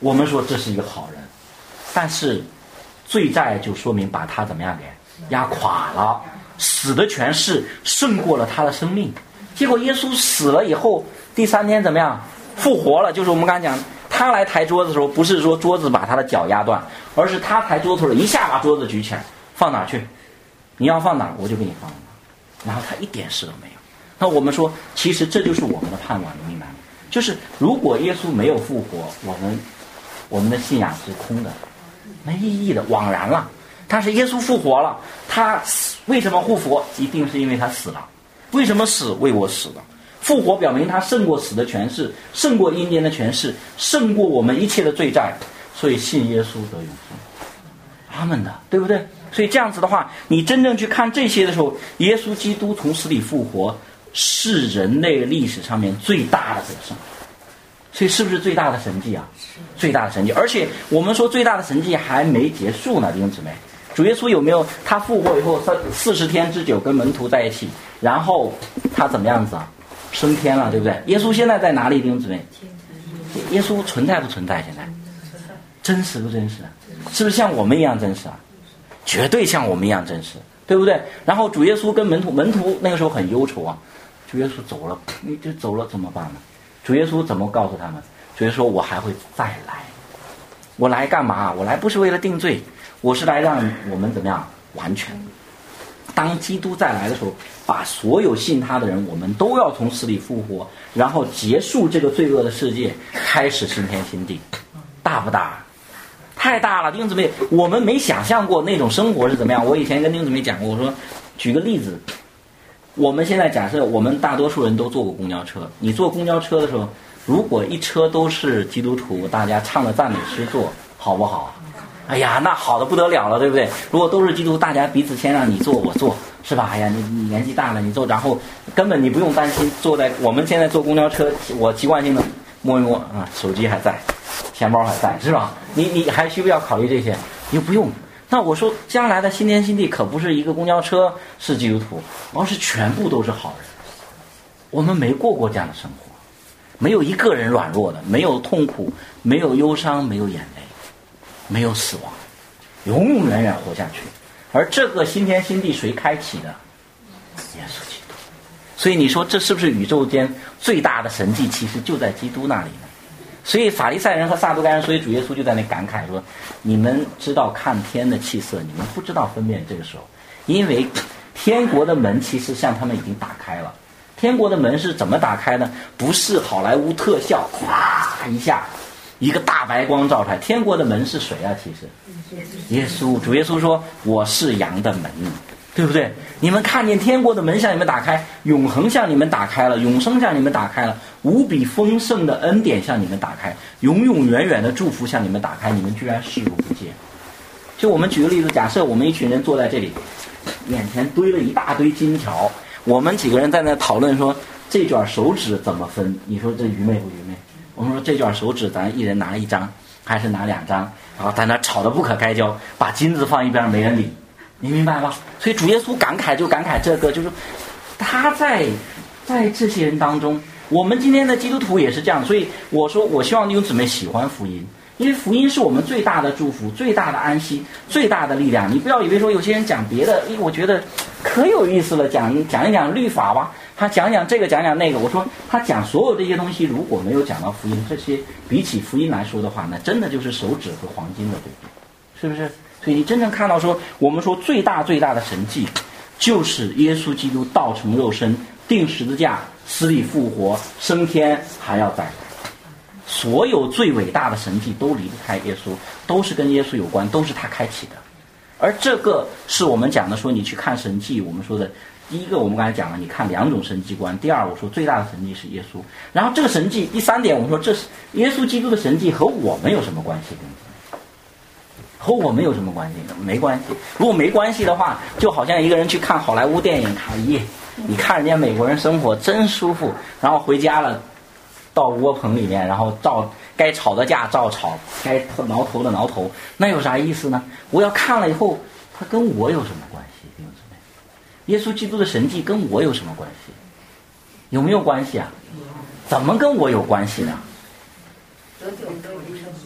我们说这是一个好人，但是罪债就说明把他怎么样给压垮了，死的权势胜过了他的生命。结果耶稣死了以后，第三天怎么样复活了？就是我们刚才讲，他来抬桌子的时候，不是说桌子把他的脚压断，而是他抬桌子了，一下把桌子举起来，放哪去？你要放哪我就给你放哪。然后他一点事都没有。那我们说，其实这就是我们的盼望，你明白吗？就是如果耶稣没有复活，我们我们的信仰是空的，没意义的，枉然了。但是耶稣复活了，他为什么复活？一定是因为他死了。为什么死？为我死了。复活表明他胜过死的权势，胜过阴间的权势，胜过我们一切的罪债，所以信耶稣得永生。阿们的，对不对？所以这样子的话，你真正去看这些的时候，耶稣基督从死里复活是人类历史上面最大的得胜。所以是不是最大的神迹啊？最大的神迹。而且我们说最大的神迹还没结束呢，弟兄姊妹。主耶稣有没有他复活以后四十天之久跟门徒在一起，然后他怎么样子啊？升天了，对不对？耶稣现在在哪里，弟兄姊妹？耶稣存在不存在？现在真实不真实？是不是像我们一样真实啊？绝对像我们一样真实，对不对？然后主耶稣跟门徒，门徒那个时候很忧愁啊，主耶稣走了，你就走了怎么办呢？主耶稣怎么告诉他们？主耶稣说：“我还会再来，我来干嘛？我来不是为了定罪，我是来让我们怎么样完全。当基督再来的时候，把所有信他的人，我们都要从死里复活，然后结束这个罪恶的世界，开始新天新地，大不大？太大了，弟兄姊妹，我们没想象过那种生活是怎么样。我以前跟弟兄姊妹讲过，我说举个例子。”我们现在假设我们大多数人都坐过公交车，你坐公交车的时候，如果一车都是基督徒，大家唱着赞美诗坐，好不好？哎呀，那好的不得了了，对不对？如果都是基督徒，大家彼此谦让，你坐我坐，是吧？哎呀，你你年纪大了，你坐，然后根本你不用担心坐在我们现在坐公交车，我习惯性的摸一摸啊，手机还在，钱包还在，是吧？你你还需不需要考虑这些？你不用。那我说将来的新天新地可不是一个公交车是基督徒，而是全部都是好人。我们没过过这样的生活，没有一个人软弱的，没有痛苦，没有忧伤，没有眼泪，没有死亡，永永远远活下去。而这个新天新地谁开启的？耶稣基督。所以你说这是不是宇宙间最大的神迹？其实就在基督那里呢。所以法利赛人和撒都该人，所以主耶稣就在那感慨说：“你们知道看天的气色，你们不知道分辨这个时候，因为天国的门其实向他们已经打开了。天国的门是怎么打开呢？不是好莱坞特效，哗一下，一个大白光照出来。天国的门是谁啊？其实耶稣，主耶稣说：我是羊的门。”对不对？你们看见天国的门向你们打开，永恒向你们打开了，永生向你们打开了，无比丰盛的恩典向你们打开，永永远远的祝福向你们打开，你们居然视而不见。就我们举个例子，假设我们一群人坐在这里，眼前堆了一大堆金条，我们几个人在那讨论说这卷手指怎么分，你说这愚昧不愚昧？我们说这卷手指咱一人拿一张还是拿两张，然后在那吵得不可开交，把金子放一边没人理，你明白吧？所以主耶稣感慨就感慨这个，就是他在在这些人当中，我们今天的基督徒也是这样。所以我说我希望弟兄姊妹喜欢福音，因为福音是我们最大的祝福，最大的安息，最大的力量。你不要以为说有些人讲别的，我觉得可有意思了，讲讲一讲律法吧，他讲讲这个讲讲那个。我说他讲所有这些东西，如果没有讲到福音，这些比起福音来说的话，那真的就是手指和黄金的对比，是不是？所以你真正看到说，我们说最大最大的神迹，就是耶稣基督道成肉身，钉十字架，死里复活，升天，还要再来。所有最伟大的神迹都离不开耶稣，都是跟耶稣有关，都是他开启的。而这个是我们讲的说，你去看神迹，我们说的第一个，我们刚才讲了，你看两种神迹观。第二，我说最大的神迹是耶稣。然后这个神迹，第三点，我们说这是耶稣基督的神迹和我们有什么关系？和我们有什么关系？没关系。如果没关系的话，就好像一个人去看好莱坞电影，看耶，你看人家美国人生活真舒服，然后回家了，到窝棚里面，然后照该吵的架照吵，该挠头的挠头，那有啥意思呢？我要看了以后，他跟我有什么关系？弟兄姊妹，耶稣基督的神迹跟我有什么关系？有没有关系啊？怎么跟我有关系呢？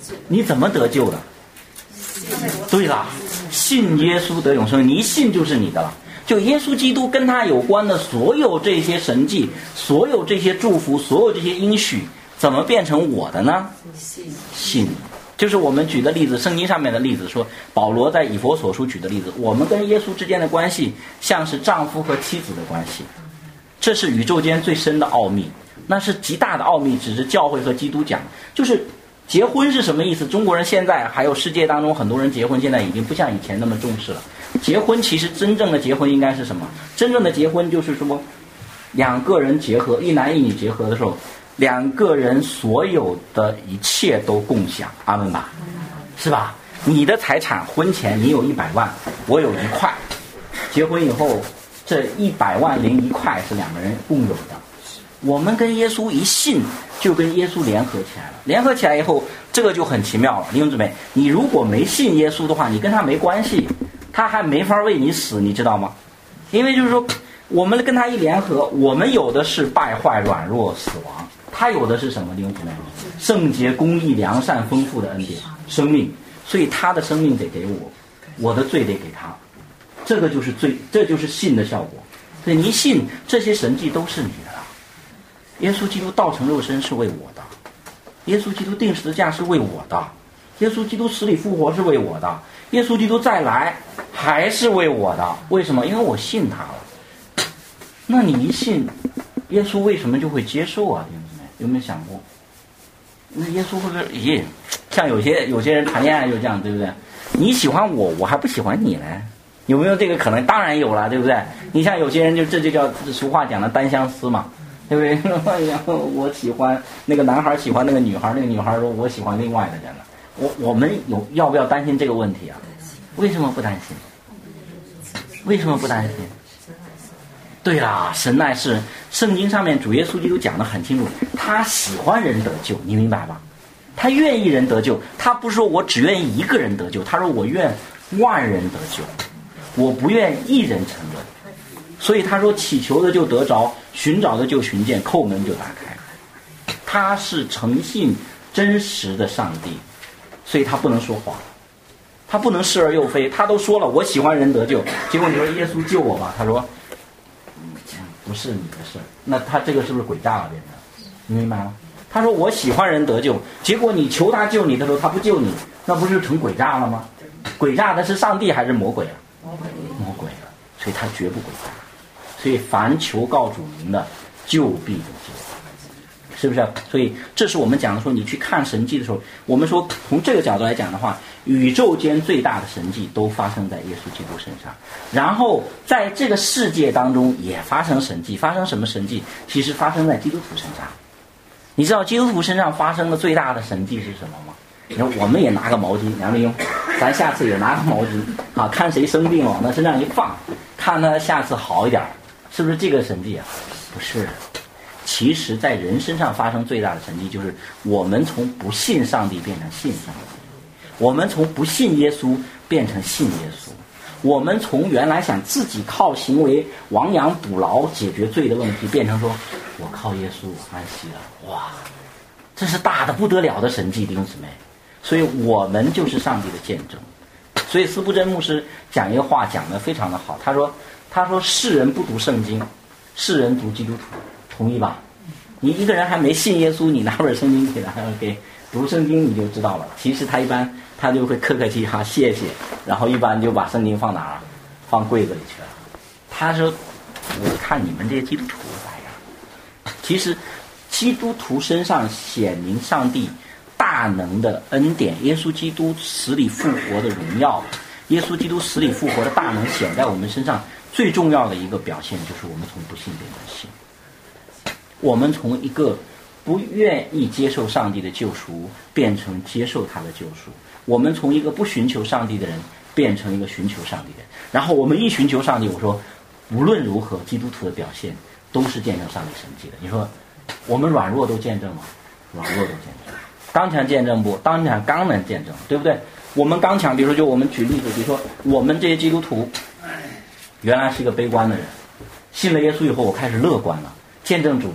你怎么得救的？对了，信耶稣得永生，你一信就是你的了。就耶稣基督跟他有关的所有这些神迹，所有这些祝福，所有这些应许，怎么变成我的呢？信。就是我们举的例子，圣经上面的例子，说保罗在以弗所书举的例子，我们跟耶稣之间的关系像是丈夫和妻子的关系，这是宇宙间最深的奥秘，那是极大的奥秘，只是教会和基督讲。就是结婚是什么意思？中国人现在还有世界当中很多人结婚现在已经不像以前那么重视了。结婚其实真正的结婚应该是什么？真正的结婚就是说两个人结合，一男一女结合的时候，两个人所有的一切都共享，阿们吧，是吧？你的财产，婚前你有一百万，我有一块，结婚以后这一百万零一块是两个人共有的。我们跟耶稣一信，就跟耶稣联合起来了。联合起来以后，这个就很奇妙了，弟兄姊妹，你如果没信耶稣的话，你跟他没关系，他还没法为你死，你知道吗？因为就是说，我们跟他一联合，我们有的是败坏、软弱、死亡，他有的是什么？弟兄姊妹，圣洁、公义、良善、丰富的恩典、生命。所以他的生命得给我，我的罪得给他，这个就是罪，这就是信的效果。所以你一信，这些神迹都是你的了。耶稣基督道成肉身是为我的，耶稣基督钉十字架是为我的，耶稣基督死里复活是为我的，耶稣基督再来还是为我的。为什么？因为我信他了。那你一信，耶稣为什么就会接受啊？弟兄姊妹，有没有想过？那耶稣会不会？咦，像有些有些人谈恋爱就这样，对不对？你喜欢我，我还不喜欢你呢，有没有这个可能？当然有了，对不对？你像有些人就这就叫俗话讲的单相思嘛，对不对？然后我喜欢那个男孩喜欢那个女孩，那个女孩说我喜欢另外的人了。我我们有要不要担心这个问题啊？为什么不担心？为什么不担心？对啦，神乃是圣经上面主耶稣基督讲得很清楚，他喜欢人得救，你明白吧？他愿意人得救，他不是说我只愿意一个人得救，他说我愿万人得救，我不愿一人沉沦。所以他说祈求的就得着，寻找的就寻见，叩门就打开。他是诚信真实的上帝，所以他不能说谎，他不能是而又非。他都说了我喜欢人得救，结果你说耶稣救我吧，他说不是你的事，那他这个是不是诡诈了变成？你明白吗？他说我喜欢人得救，结果你求他救你的时候他不救你，那不是成诡诈了吗？诡诈的是上帝还是魔鬼啊？魔鬼了，所以他绝不诡诈。所以凡求告主名的，就必得救，是不是？所以这是我们讲的说，你去看神迹的时候，我们说从这个角度来讲的话，宇宙间最大的神迹都发生在耶稣基督身上，然后在这个世界当中也发生神迹。发生什么神迹？其实发生在基督徒身上。你知道基督徒身上发生的最大的神迹是什么吗？你说我们也拿个毛巾，梁立勇，咱下次也拿个毛巾啊，看谁生病往他身上一放，看他下次好一点，是不是这个神迹啊？不是。其实在人身上发生最大的神迹，就是我们从不信上帝变成信上帝，我们从不信耶稣变成信耶稣，我们从原来想自己靠行为亡羊补牢解决罪的问题，变成说我靠耶稣我安息了。哇，这是大的不得了的神迹，弟兄姊妹。所以我们就是上帝的见证。所以司布真牧师讲一个话讲得非常的好，他说他说世人不读圣经，世人读基督徒，同意吧？你一个人还没信耶稣，你拿本圣经给他给读圣经，你就知道了。其实他一般他就会客客气哈谢谢，然后一般就把圣经放哪儿？放柜子里去了。他说我看你们这些基督徒咋样？其实基督徒身上显明上帝大能的恩典，耶稣基督死里复活的荣耀，耶稣基督死里复活的大能显在我们身上。最重要的一个表现就是我们从不信变成信，我们从一个不愿意接受上帝的救赎变成接受他的救赎，我们从一个不寻求上帝的人变成一个寻求上帝的人。然后我们一寻求上帝，我说无论如何基督徒的表现都是见证上帝神迹的。你说我们软弱都见证吗？软弱都见证。刚强见证不？当强刚能见证，对不对？我们刚强，比如说就我们举例子，比如说我们这些基督徒原来是一个悲观的人，信了耶稣以后我开始乐观了，见证主不？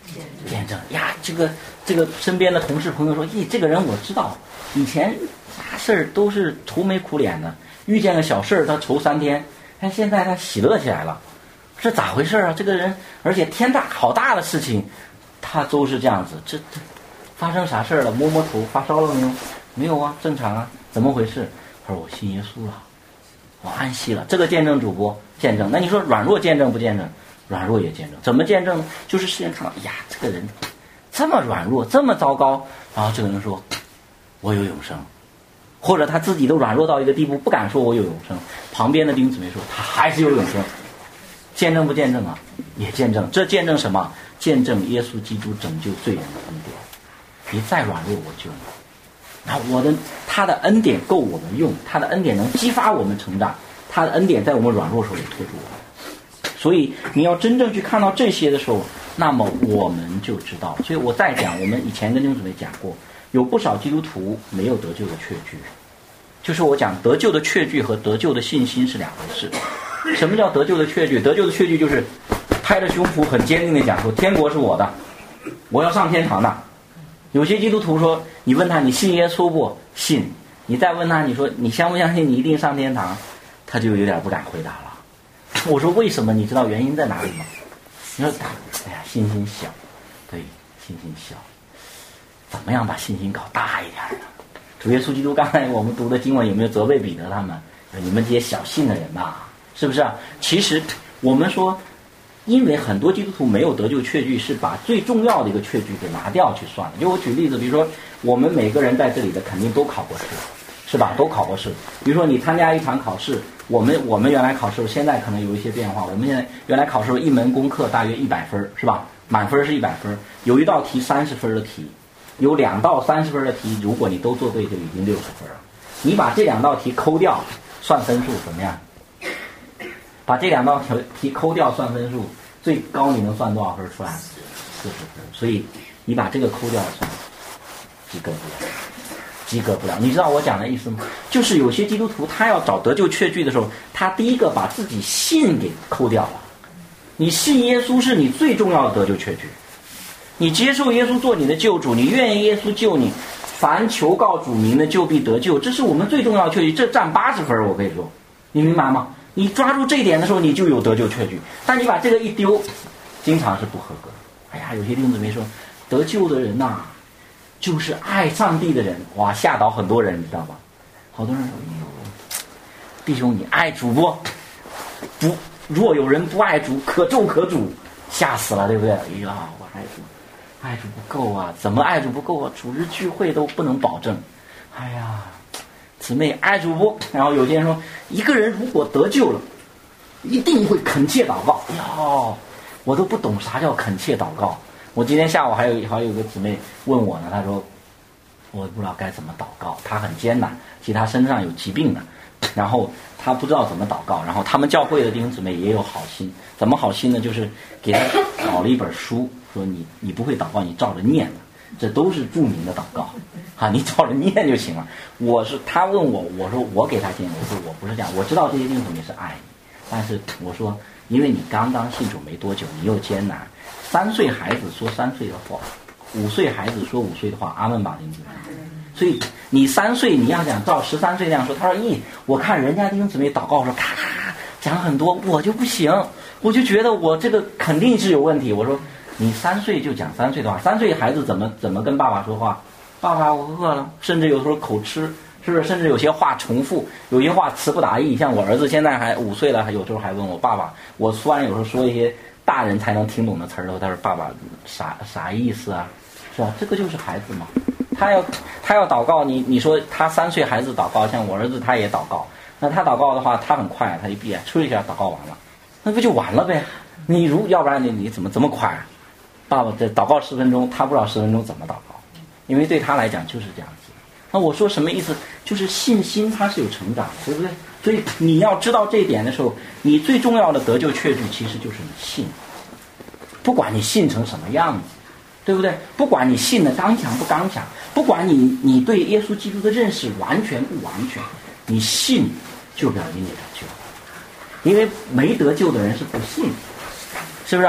见证呀，这个这个身边的同事朋友说，咦，这个人我知道，以前啥事儿都是愁眉苦脸的，遇见个小事儿他愁三天，但现在他喜乐起来了，这咋回事啊？这个人，而且天大好大的事情，他都是这样子，这这发生啥事儿了？摸摸头，发烧了没有？没有啊，正常啊，怎么回事？他说我信耶稣了，我安息了。这个见证主播见证，那你说软弱见证不见证？软弱也见证。怎么见证呢？就是世人看到呀，这个人这么软弱，这么糟糕，然后这个人说我有永生，或者他自己都软弱到一个地步，不敢说我有永生，旁边的弟兄姊妹说他还是有永生。见证不见证啊？也见证。这见证什么？见证耶稣基督拯救罪人的恩典。你再软弱我救你，然后我的他的恩典够我们用，他的恩典能激发我们成长，他的恩典在我们软弱的时候也托住我们。所以你要真正去看到这些的时候，那么我们就知道。所以我再讲，我们以前跟弟兄姊妹讲过，有不少基督徒没有得救的确据，就是我讲得救的确据和得救的信心是两回事。什么叫得救的确据？得救的确据就是拍着胸脯很坚定地讲说，天国是我的，我要上天堂的。有些基督徒说，你问他你信耶稣不？信。你再问他，你说你相不相信你一定上天堂？他就有点不敢回答了。我说为什么？你知道原因在哪里吗？你说他哎呀信心小，对，信心小，怎么样把信心搞大一点呢？主耶稣基督刚才我们读的经文有没有责备彼得他们？你们这些小信的人呐，是不是啊？其实我们说，因为很多基督徒没有得救确据，是把最重要的一个确据给拿掉去算了。就我举例子，比如说我们每个人在这里的肯定都考过试，是吧？都考过试。比如说你参加一场考试，我们我们原来考试，现在可能有一些变化。我们现在原来考试一门功课大约一百分，是吧？满分是一百分，有一道题三十分的题，有两道三十分的题，如果你都做对，就已经六十分了。你把这两道题抠掉，算分数怎么样？把这两道题抠掉算分数，最高你能算多少分出来？四十分。所以你把这个抠掉算，及格不了。及格不了。你知道我讲的意思吗？就是有些基督徒他要找得救确据的时候，他第一个把自己信给抠掉了。你信耶稣是你最重要的得救确据，你接受耶稣做你的救主，你愿意耶稣救你，凡求告主名的就必得救，这是我们最重要的确据，这占八十分。我可以说，你明白吗？你抓住这一点的时候，你就有得救确据。但你把这个一丢，经常是不合格。哎呀，有些弟兄姊妹说，得救的人呐、啊，就是爱上帝的人，哇，吓倒很多人，你知道吧？好多人说，哎呦，弟兄，你爱主不？不，若有人不爱主，可咒可主，吓死了，对不对？哎呀，我爱主，爱主不够啊，怎么爱主不够啊？主日聚会都不能保证。哎呀。姊妹爱主不？然后有些人说，一个人如果得救了，一定会恳切祷告。哟，我都不懂啥叫恳切祷告。我今天下午还有还有个姊妹问我呢，她说我不知道该怎么祷告，她很艰难，其实她身上有疾病的，然后她不知道怎么祷告。然后他们教会的弟兄姊妹也有好心，怎么好心呢？就是给她找了一本书，说你你不会祷告，你照着念的。这都是著名的祷告啊，你照着念就行了。我是他问我，我说我给他建议，我说我不是这样，我知道这些弟兄姊妹是爱你，但是我说因为你刚刚信主没多久，你又艰难，三岁孩子说三岁的话，五岁孩子说五岁的话，阿门吧，弟兄姊妹。所以你三岁你要想照十三岁那样说，他说咦，我看人家弟兄姊妹祷告说咔咔讲很多，我就不行，我就觉得我这个肯定是有问题。我说。你三岁就讲三岁的话，三岁孩子怎么怎么跟爸爸说话？爸爸，我饿了。甚至有时候口吃，是不是？甚至有些话重复，有些话词不达意。像我儿子现在还五岁了，还有时候还问我爸爸。我突然有时候说一些大人才能听懂的词儿，他说爸爸啥啥意思啊？是吧？这个就是孩子嘛。他要他要祷告，你你说他三岁孩子祷告，像我儿子他也祷告。那他祷告的话，他很快，他一闭眼吹一下祷告完了，那不就完了呗？你如要不然你你怎么这么快啊？爸爸在祷告十分钟，他不知道十分钟怎么祷告，因为对他来讲就是这样子。那我说什么意思？就是信心它是有成长，对不对？所以你要知道这一点的时候，你最重要的得救确据其实就是你信，不管你信成什么样子，对不对？不管你信的刚强不刚强，不管你你对耶稣基督的认识完全不完全，你信就表明你得救，因为没得救的人是不信，是不是啊？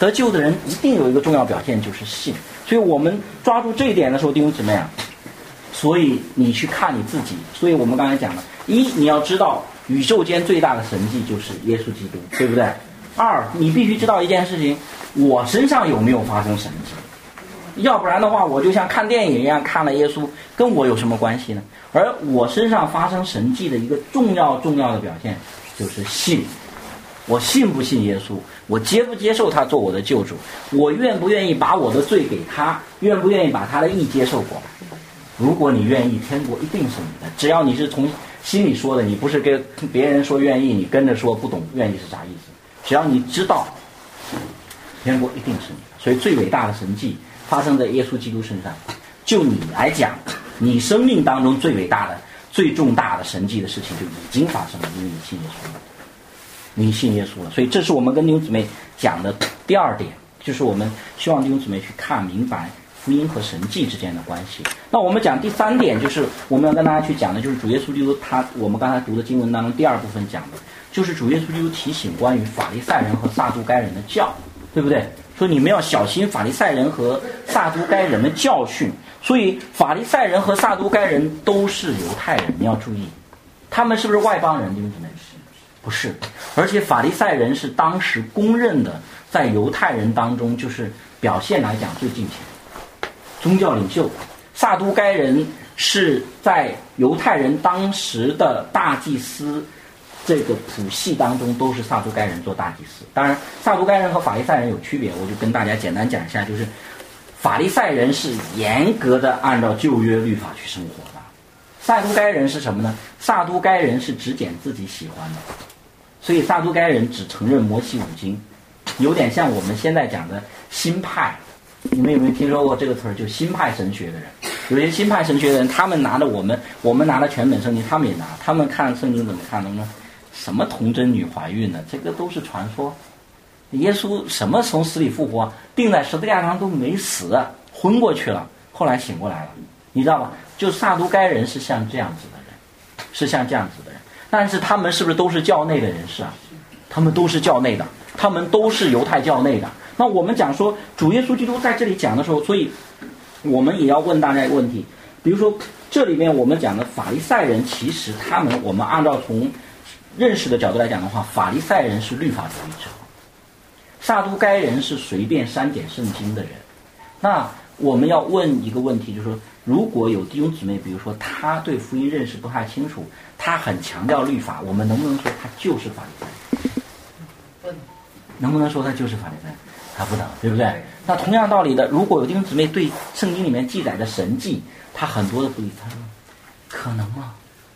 得救的人一定有一个重要表现，就是信。所以我们抓住这一点的时候，弟兄姊妹啊，所以你去看你自己。所以我们刚才讲了，一，你要知道宇宙间最大的神迹就是耶稣基督，对不对？二，你必须知道一件事情，我身上有没有发生神迹？要不然的话，我就像看电影一样看了耶稣，跟我有什么关系呢？而我身上发生神迹的一个重要重要的表现就是信。我信不信耶稣？我接不接受他做我的救主？我愿不愿意把我的罪给他？愿不愿意把他的义接受过来？如果你愿意，天国一定是你的。只要你是从心里说的，你不是跟别人说愿意，你跟着说不懂愿意是啥意思。只要你知道，天国一定是你的。所以最伟大的神迹发生在耶稣基督身上。就你来讲，你生命当中最伟大的、最重大的神迹的事情就已经发生了，因为你信耶稣了。你信耶稣了。所以这是我们跟弟兄姊妹讲的第二点，就是我们希望弟兄姊妹去看明白福音和神迹之间的关系。那我们讲第三点，就是我们要跟大家去讲的，就是主耶稣基督他我们刚才读的经文当中第二部分讲的，就是主耶稣基督提醒关于法利赛人和撒都该人的教，对不对？说你们要小心法利赛人和撒都该人的教训。所以法利赛人和撒都该人都是犹太人，你要注意，他们是不是外邦人？弟兄姊妹，不是。而且法利赛人是当时公认的，在犹太人当中就是表现来讲最敬虔宗教领袖。撒都该人是在犹太人当时的大祭司这个谱系当中都是撒都该人做大祭司。当然撒都该人和法利赛人有区别，我就跟大家简单讲一下，就是法利赛人是严格的按照旧约律法去生活的，撒都该人是什么呢？撒都该人是只捡自己喜欢的，所以撒都该人只承认摩西五经，有点像我们现在讲的新派。你们有没有听说过这个词儿？就新派神学的人，有些新派神学的人，他们拿着我们我们拿了全本圣经，他们也拿，他们看圣经怎么看呢？什么童贞女怀孕呢？这个都是传说。耶稣什么从死里复活，钉在十字架上都没死，昏过去了，后来醒过来了，你知道吧？就撒都该人是像这样子的人，是像这样子的人。但是他们是不是都是教内的人士啊？他们都是教内的，他们都是犹太教内的。那我们讲说主耶稣基督在这里讲的时候，所以我们也要问大家一个问题，比如说这里面我们讲的法利赛人，其实他们我们按照从认识的角度来讲的话，法利赛人是律法主义者，撒都该人是随便删减圣经的人。那我们要问一个问题，就是说如果有弟兄姊妹，比如说他对福音认识不太清楚，他很强调律法，我们能不能说他就是法利赛人？不能。能不能说他就是法利赛人？他不能，对不对？那同样道理的，如果有弟兄姊妹对圣经里面记载的神迹，他很多的不理，他说可能吗？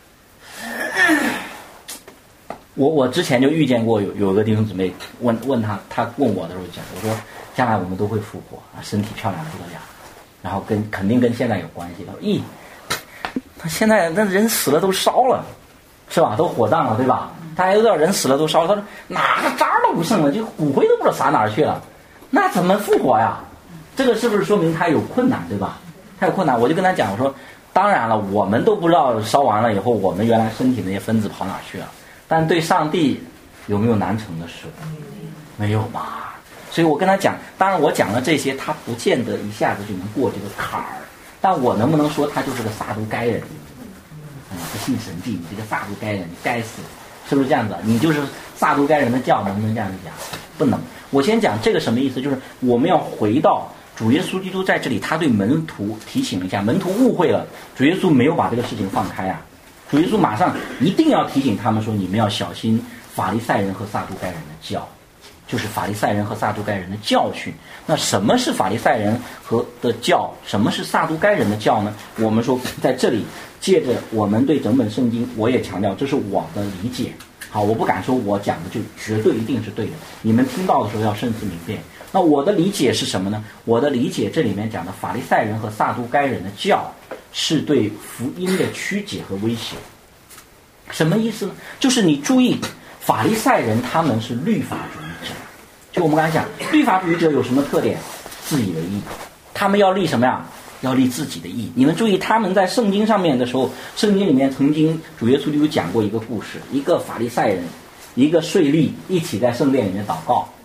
我我之前就遇见过有有个弟兄姊妹问问他，他问我的时候讲，我说将来我们都会复活啊，身体漂亮的不得了，然后跟肯定跟现在有关系。他说咦，他现在那人死了都烧了，是吧？都火葬了，对吧？大家都知道人死了都烧了，他说哪个渣都不剩了，就骨灰都不知道撒哪儿去了，那怎么复活呀？这个是不是说明他有困难，对吧？他有困难，我就跟他讲，我说当然了，我们都不知道烧完了以后我们原来身体那些分子跑哪儿去了，但对上帝有没有难成的事？没有吧。所以我跟他讲，当然我讲了这些，他不见得一下子就能过这个坎儿，但我能不能说他就是个撒都该人？嗯，不信神迹，你这个撒都该人，你该死，是不是这样子？你就是撒都该人的教，能不能这样子讲？不能。我先讲这个什么意思，就是我们要回到主耶稣基督在这里，他对门徒提醒了一下，门徒误会了，主耶稣没有把这个事情放开啊。主耶稣马上一定要提醒他们说，你们要小心法利赛人和撒都该人的教，就是法利赛人和撒都该人的教训。那什么是法利赛人和的教，什么是撒都该人的教呢？我们说在这里借着我们对整本圣经，我也强调这是我的理解，好，我不敢说我讲的就绝对一定是对的，你们听到的时候要慎思明辨。那我的理解是什么呢？我的理解这里面讲的法利赛人和撒都该人的教是对福音的曲解和威胁。什么意思呢？就是你注意，法利赛人他们是律法主义者，就我们刚才讲律法主义者有什么特点？自以为义，他们要立什么呀？要立自己的义。你们注意，他们在圣经上面的时候，圣经里面曾经主耶稣基督讲过一个故事，一个法利赛人一个税吏一起在圣殿里面祷告，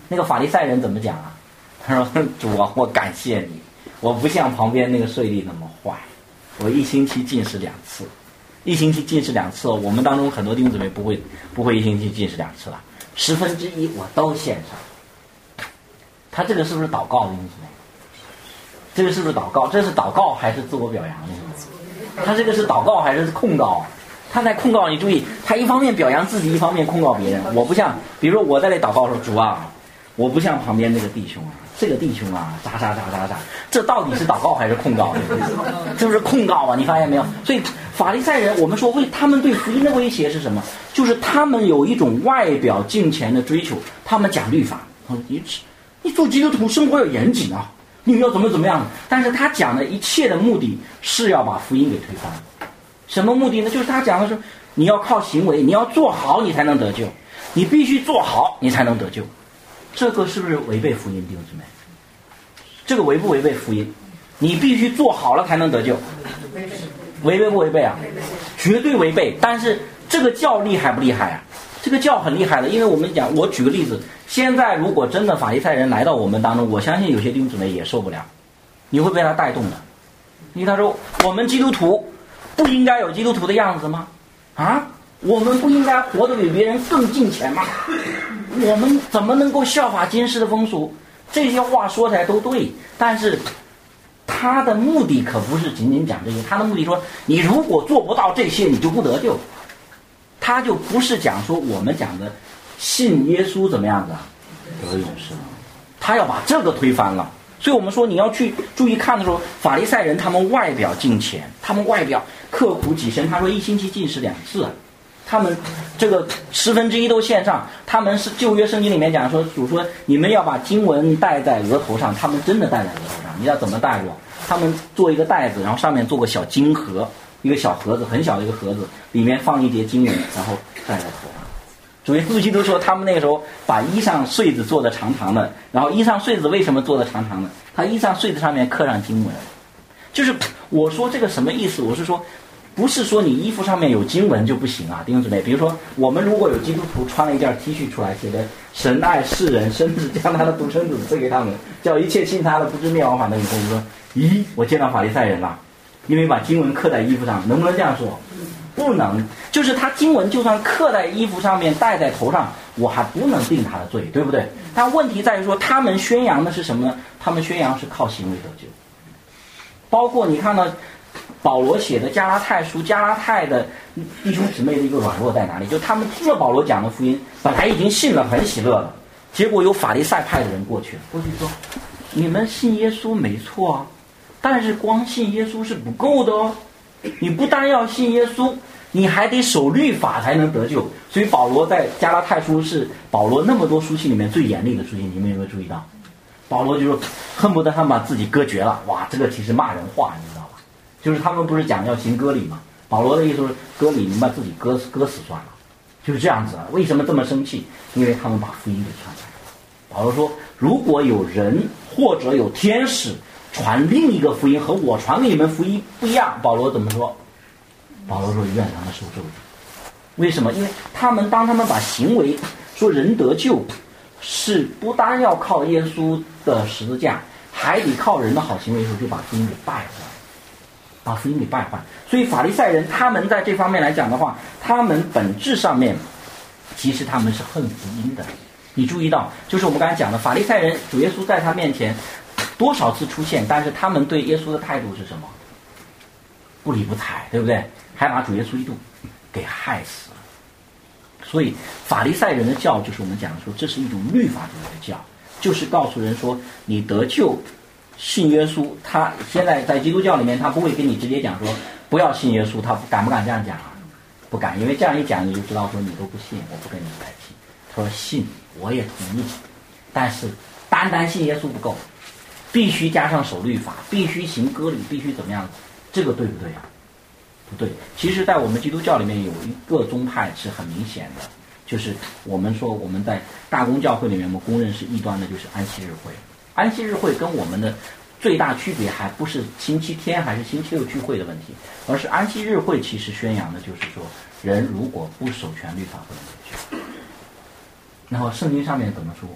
那个法利赛人怎么讲啊？他说：“主啊，我感谢你，我不像旁边那个税吏那么坏，我一星期禁食两次，一星期禁食两次。我们当中很多弟兄姊妹不会不会一星期禁食两次了，十分之一我都献上。”他这个是不是祷告的弟兄姊妹？这个是不是祷告？这是祷告还是自我表扬的？他这个是祷告还是控告？他在控告，你注意，他一方面表扬自己，一方面控告别人。我不像，比如说我在那祷告说：“主啊，我不像旁边那个弟兄啊，这个弟兄啊，咋咋咋咋咋，这到底是祷告还是控告？这不是控告啊？你发现没有？所以法利赛人，我们说为他们对福音的威胁是什么？就是他们有一种外表敬虔的追求，他们讲律法，你你做基督徒生活要严谨啊。你要怎么怎么样？但是他讲的一切的目的是要把福音给推翻。什么目的呢？就是他讲的是你要靠行为，你要做好你才能得救，你必须做好你才能得救。这个是不是违背福音，弟兄姊妹？这个违不违背福音？你必须做好了才能得救，违背不违背啊？绝对违背。但是这个教厉害不厉害啊？这个教很厉害的，因为我们讲，我举个例子，现在如果真的法利赛人来到我们当中，我相信有些弟兄姊妹也受不了，你会被他带动的。因为他说我们基督徒不应该有基督徒的样子吗？啊，我们不应该活得比别人更敬虔吗？我们怎么能够效法今世的风俗？这些话说起来都对，但是他的目的可不是仅仅讲这些，他的目的说你如果做不到这些你就不得救。他就不是讲说我们讲的信耶稣怎么样子啊得永生，他要把这个推翻了。所以我们说你要去注意看的时候，法利赛人他们外表敬虔，他们外表刻苦己身，他说一星期禁食两次啊，他们这个十分之一都献上。他们是旧约圣经里面讲说，主说你们要把经文戴在额头上，他们真的戴在额头上。你知道怎么戴过？他们做一个袋子，然后上面做个小金盒，一个小盒子，很小的一个盒子，里面放一节经文，然后戴在头上。主耶稣基督说他们那个时候把衣裳穗子做的长长的，然后衣裳穗子为什么做的长长的？他衣裳穗子上面刻上经文。就是我说这个什么意思？我是说不是说你衣服上面有经文就不行啊，弟兄姊妹。比如说我们如果有基督徒穿了一件 T 恤出来，写的神爱世人，甚至将他的独生子赐给他们，叫一切信他的不知灭亡反得永生。我说咦，我见到法利赛人了，因为把经文刻在衣服上，能不能这样说？不能。就是他经文就算刻在衣服上面戴在头上，我还不能定他的罪，对不对？但问题在于说他们宣扬的是什么呢？他们宣扬是靠行为得救。包括你看到保罗写的加拉太书，加拉太的弟兄姊妹的一个软弱在哪里？就他们听了保罗讲的福音，本来已经信了，很喜乐了，结果有法利赛派的人过去了，过去说你们信耶稣没错啊，但是光信耶稣是不够的哦，你不但要信耶稣，你还得守律法才能得救。所以保罗在加拉太书是保罗那么多书信里面最严厉的书信，你们有没有注意到？保罗就说恨不得他们把自己割绝了，哇，这个其实骂人话，你知道吧？就是他们不是讲要行割礼吗？保罗的意思是割礼，你把自己割割死算了，就是这样子啊。为什么这么生气？因为他们把福音给传开。保罗说，如果有人或者有天使传另一个福音和我传给你们福音不一样，保罗怎么说？保罗说愿他们受咒诅。为什么？因为他们当他们把行为说人得救是不单要靠耶稣的十字架，还得靠人的好行为的时候，就把福音给败坏，把福音给败坏。所以法利赛人他们在这方面来讲的话，他们本质上面其实他们是恨福音的。你注意到，就是我们刚才讲的法利赛人，主耶稣在他面前多少次出现，但是他们对耶稣的态度是什么？不理不睬，对不对？还把主耶稣一度给害死了。所以法利赛人的教就是我们讲说，这是一种律法主义的教，就是告诉人说你得救信耶稣。他现在在基督教里面他不会跟你直接讲说不要信耶稣，他敢不敢这样讲啊？不敢，因为这样一讲你就知道说你都不信，我不跟你在一起。他说信我也同意，但是单单信耶稣不够，必须加上守律法，必须行割礼，必须怎么样？这个对不对啊？不对。其实在我们基督教里面有一个宗派是很明显的，就是我们说我们在大公教会里面我们公认是异端的，就是安息日会。安息日会跟我们的最大区别还不是星期天还是星期六聚会的问题，而是安息日会其实宣扬的就是说人如果不守全律法不能得救。然后圣经上面怎么说？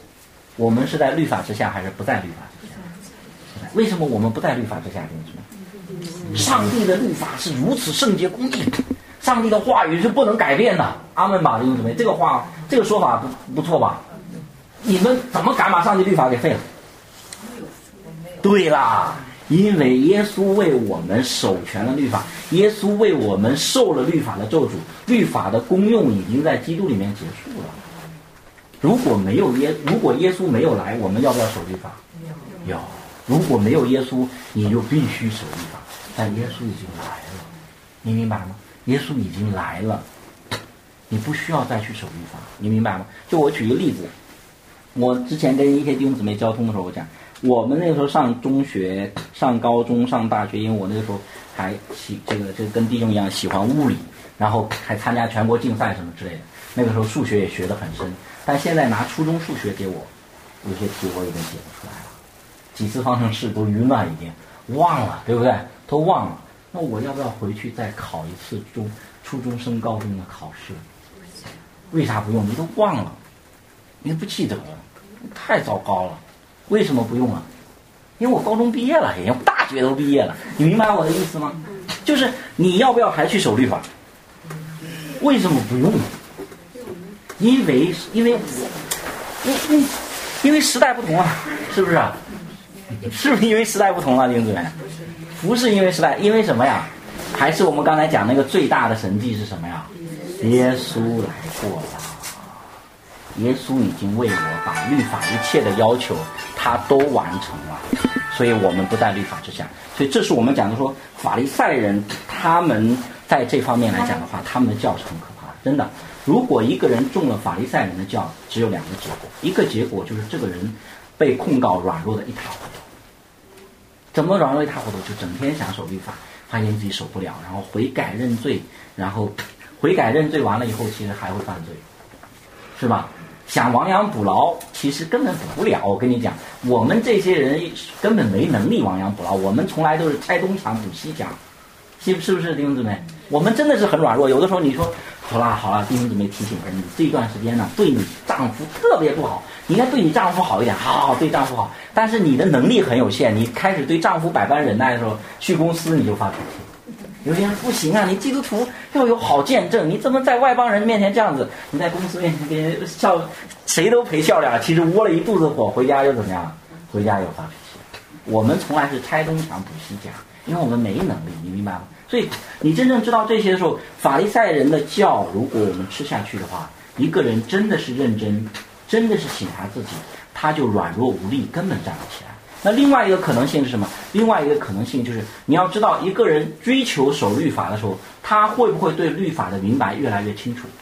我们是在律法之下还是不在律法之下？为什么我们不在律法之下？上帝的律法是如此圣洁公义，上帝的话语是不能改变的。阿们吧，弟兄姊妹，这个话这个说法不不错吧？你们怎么敢把上帝律法给废了？对啦，因为耶稣为我们守全了律法，耶稣为我们受了律法的咒诅，律法的功用已经在基督里面结束了。如果没有耶，如果耶稣没有来，我们要不要守律法？要。如果没有耶稣，你就必须守律法。但耶稣已经来了，你明白吗？耶稣已经来了，你不需要再去守律法，你明白吗？就我举个例子，我之前跟一些弟兄姊妹交通的时候，我讲，我们那个时候上中学、上高中、上大学，因为我那个时候还喜这个这个跟弟兄一样喜欢物理，然后还参加全国竞赛什么之类的。那个时候数学也学得很深，但现在拿初中数学给我，有些题我已经解不出来了，几次方程式都晕了，已经忘了，对不对？都忘了。那我要不要回去再考一次中初中升高中的考试？为啥不用？你都忘了，你不记得了，太糟糕了。为什么不用啊？因为我高中毕业了，也大学都毕业了，你明白我的意思吗？就是你要不要还去守律法？为什么不用？因为因为因因因为时代不同啊，是不是啊？是不是因为时代不同了，弟兄姊妹？不是因为时代，因为什么呀？还是我们刚才讲那个最大的神迹是什么呀？耶稣来过了，耶稣已经为我把律法一切的要求他都完成了，所以我们不在律法之下。所以这是我们讲的说，法利赛人他们在这方面来讲的话，他们的教是很可怕的，真的。如果一个人中了法利赛人的教，只有两个结果，一个结果就是这个人被控告软弱的一塌糊涂。怎么软弱一塌糊涂？就整天想守律法，发现自己守不了，然后悔改认罪，然后悔改认罪完了以后，其实还会犯罪，是吧？想亡羊补牢，其实根本补不了。我跟你讲，我们这些人根本没能力亡羊补牢，我们从来都是拆东墙补西墙，是是不是弟兄姊妹？我们真的是很软弱。有的时候你说好啦好啦，弟兄姊妹提醒着你，这段时间呢，对你丈夫特别不好，你应该对你丈夫好一点，好好对丈夫好。但是你的能力很有限，你开始对丈夫百般忍耐的时候，去公司你就发脾气。有些人不行啊，你基督徒要有好见证，你怎么在外邦人面前这样子？你在公司面前跟人笑，谁都陪笑脸，其实窝了一肚子火，回家又怎么样？回家又发脾气。我们从来是拆东墙补西墙，因为我们没能力，你明白吗？所以你真正知道这些的时候，法利赛人的教，如果我们吃下去的话，一个人真的是认真，真的是省察自己，他就软弱无力，根本站不起来。那另外一个可能性是什么？另外一个可能性就是，你要知道，一个人追求守律法的时候，他会不会对律法的明白越来越清楚？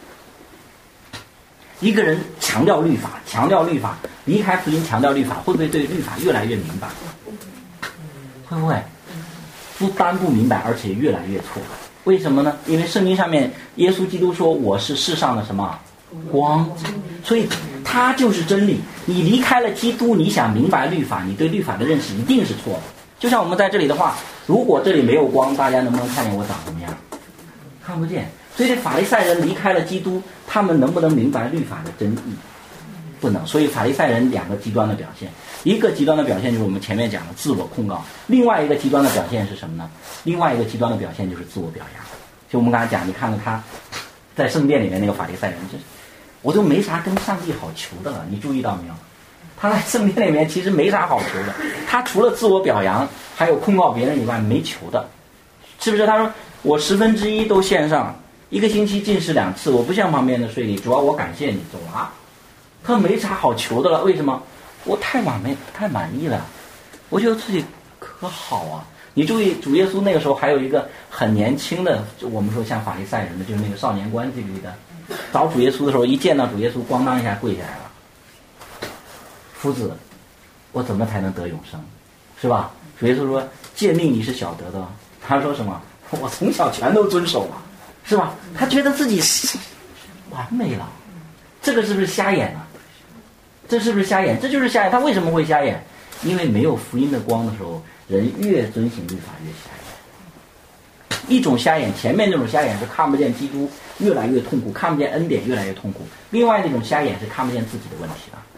一个人强调律法，强调律法，离开福音强调律法，会不会对律法越来越明白？会不会？不单不明白，而且越来越错。为什么呢？因为圣经上面耶稣基督说我是世上的什么光，所以他就是真理。你离开了基督，你想明白律法，你对律法的认识一定是错的。就像我们在这里的话，如果这里没有光，大家能不能看见我长什么样？看不见。所以法利赛人离开了基督，他们能不能明白律法的真意？不能。所以法利赛人两个极端的表现，一个极端的表现就是我们前面讲的自我控告，另外一个极端的表现是什么呢？另外一个极端的表现就是自我表扬。就我们刚才讲，你看到他在圣殿里面那个法利赛人，就是我都没啥跟上帝好求的了，你注意到没有？他在圣殿里面其实没啥好求的，他除了自我表扬还有控告别人以外没求的，是不是？他说我十分之一都献上，一个星期进食两次，我不像旁边的税吏，主要我感谢你，走了啊。他没啥好求的了，为什么？我太完美太满意了，我觉得自己可好啊。你注意主耶稣那个时候还有一个很年轻的，就我们说像法利赛人的，就是那个少年官，记不记得？找主耶稣的时候，一见到主耶稣，咣当一下跪下来了。夫子，我怎么才能得永生？是吧？主耶稣说：“诫命你是晓得的。”他说什么？我从小全都遵守了，是吧？他觉得自己完美了，这个是不是瞎眼啊？这是不是瞎眼？这就是瞎眼。他为什么会瞎眼？因为没有福音的光的时候，人越遵行律法越瞎眼。一种瞎眼，前面那种瞎眼是看不见基督越来越痛苦，看不见恩典越来越痛苦；另外那种瞎眼是看不见自己的问题了。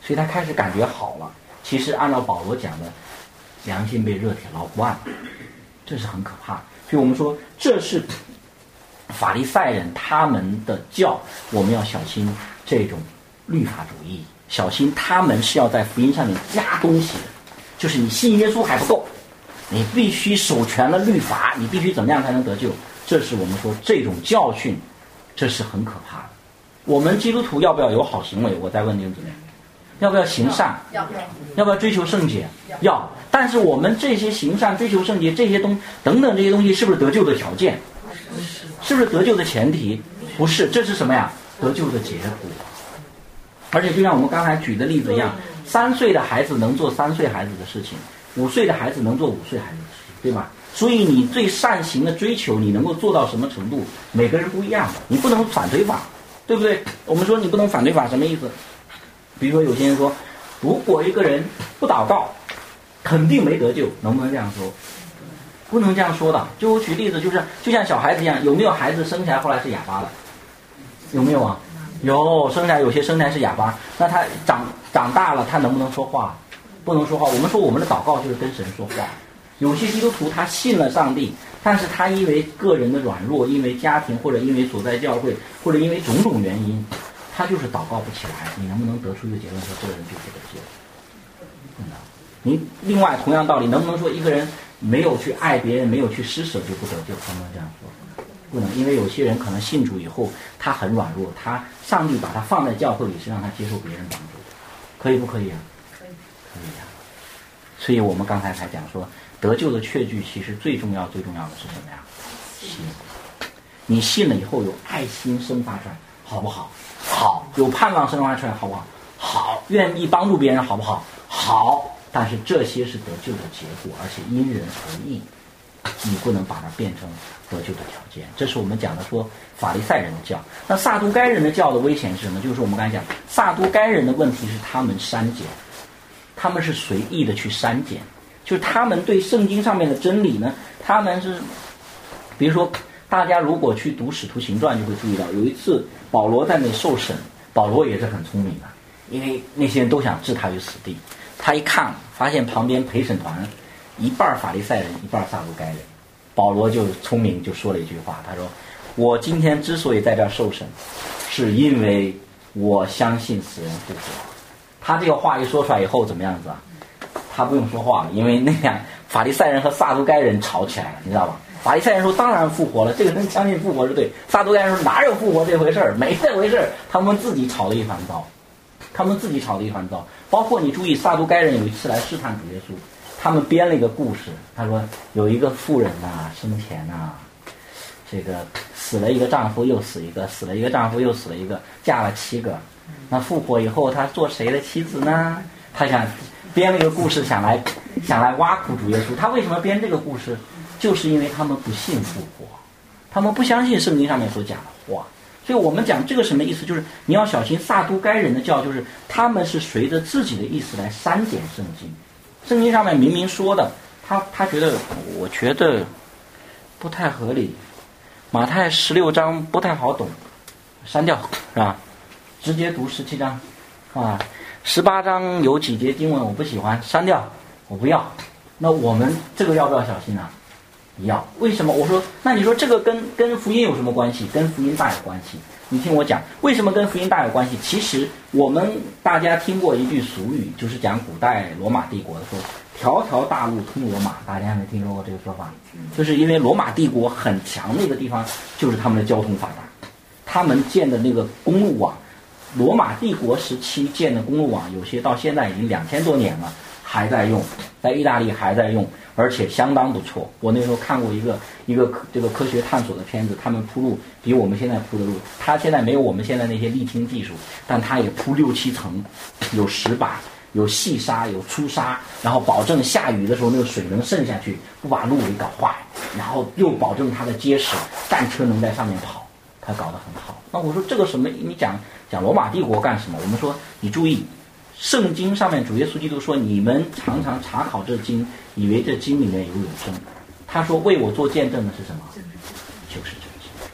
所以他开始感觉好了。其实按照保罗讲的，良心被热铁捞惯了，这是很可怕。所以我们说这是法利赛人他们的教，我们要小心这种律法主义，小心他们是要在福音上面加东西的，就是你信耶稣还不够，你必须守全了律法，你必须怎么样才能得救。这是我们说这种教训，这是很可怕的。我们基督徒要不要有好行为？我再问弟兄姊妹，要不要行善？ 要要要不要追求圣洁？要。但是我们这些行善、追求圣洁这些东等等这些东西，是不是得救的条件？是不是得救的前提？不是，这是什么呀？得救的结果。而且就像我们刚才举的例子一样，三岁的孩子能做三岁孩子的事情，五岁的孩子能做五岁孩子的事情，对吧？所以你对善行的追求，你能够做到什么程度，每个人不一样的。你不能反对法，对不对？我们说你不能反对法，什么意思？比如说有些人说，如果一个人不祷告，肯定没得救，能不能这样说？不能这样说的。就我举例子，就是就像小孩子一样，有没有孩子生下来后来是哑巴的？有没有啊？有，生下来有些生下来是哑巴，那他长长大了，他能不能说话？不能说话。我们说我们的祷告就是跟神说话。有些基督徒他信了上帝，但是他因为个人的软弱，因为家庭或者因为所在教会或者因为种种原因，他就是祷告不起来。你能不能得出一个结论说这个人就不得救？不能。你另外同样道理，能不能说一个人没有去爱别人，没有去施舍就不得救？能不能这样说？不能，因为有些人可能信主以后他很软弱，他上帝把他放在教会里是让他接受别人帮助的，可以不可以啊？可以，可以啊。所以我们刚才才讲说，得救的确据其实最重要最重要的是什么呀？心。你信了以后有爱心生发出来，好不好？好。有盼望生发出来，好不好？好。愿意帮助别人，好不好？好。但是这些是得救的结果，而且因人而异，你不能把它变成得救的条件。这是我们讲的说法利赛人的教。那撒都该人的教的危险是什么？就是我们刚才讲撒都该人的问题是他们删减，他们是随意的去删减，就是他们对圣经上面的真理呢，他们是比如说大家如果去读使徒行传就会注意到，有一次保罗在那受审，保罗也是很聪明的，因为那些人都想置他于死地，他一看发现旁边陪审团一半法利赛人一半撒都该人，保罗就聪明就说了一句话，他说我今天之所以在这儿受审，是因为我相信死人复活。他这个话一说出来以后怎么样子啊？他不用说话了，因为那样法利赛人和撒都该人吵起来了，你知道吧？法利赛人说当然复活了，这个人相信复活是对，撒都该人说哪有复活这回事儿，没这回事儿，他们自己吵了一团糟，他们自己吵了一团糟。包括你注意，撒都该人有一次来试探主耶稣，他们编了一个故事，他说有一个妇人呐、啊，生前呐、啊，这个死了一个丈夫又死一个，死了一个丈夫又死了一个，嫁了七个，那复活以后她做谁的妻子呢？他想编了一个故事，想来想来挖苦主耶稣。他为什么编这个故事？就是因为他们不信复活，他们不相信圣经上面所讲的话。所以我们讲这个什么意思？就是你要小心撒都该人的教，就是他们是随着自己的意思来删减圣经。圣经上面明明说的，他他觉得，我觉得不太合理。马太十六章不太好懂，删掉是吧？直接读十七章，啊，十八章有几节经文我不喜欢，删掉，我不要。那我们这个要不要小心啊？要。为什么？我说，那你说这个跟跟福音有什么关系？跟福音大有关系。你听我讲，为什么跟福音大有关系？其实我们大家听过一句俗语，就是讲古代罗马帝国的说，条条大路通罗马。大家没听说过这个说法？就是因为罗马帝国很强那个地方，就是他们的交通发达，他们建的那个公路网，罗马帝国时期建的公路网，有些到现在已经两千多年了，还在用，在意大利还在用，而且相当不错。我那时候看过一个一个这个科学探索的片子，他们铺路比我们现在铺的路，他现在没有我们现在那些沥青技术，但他也铺六七层，有石板，有细沙，有粗沙，然后保证下雨的时候那个水能渗下去，不把路给搞坏，然后又保证它的结实，战车能在上面跑，他搞得很好。那我说这个什么？你讲讲罗马帝国干什么？我们说你注意。圣经上面主耶稣基督说，你们常常查考这经，以为这经里面有永生。他说为我做见证的是什么？就是这经。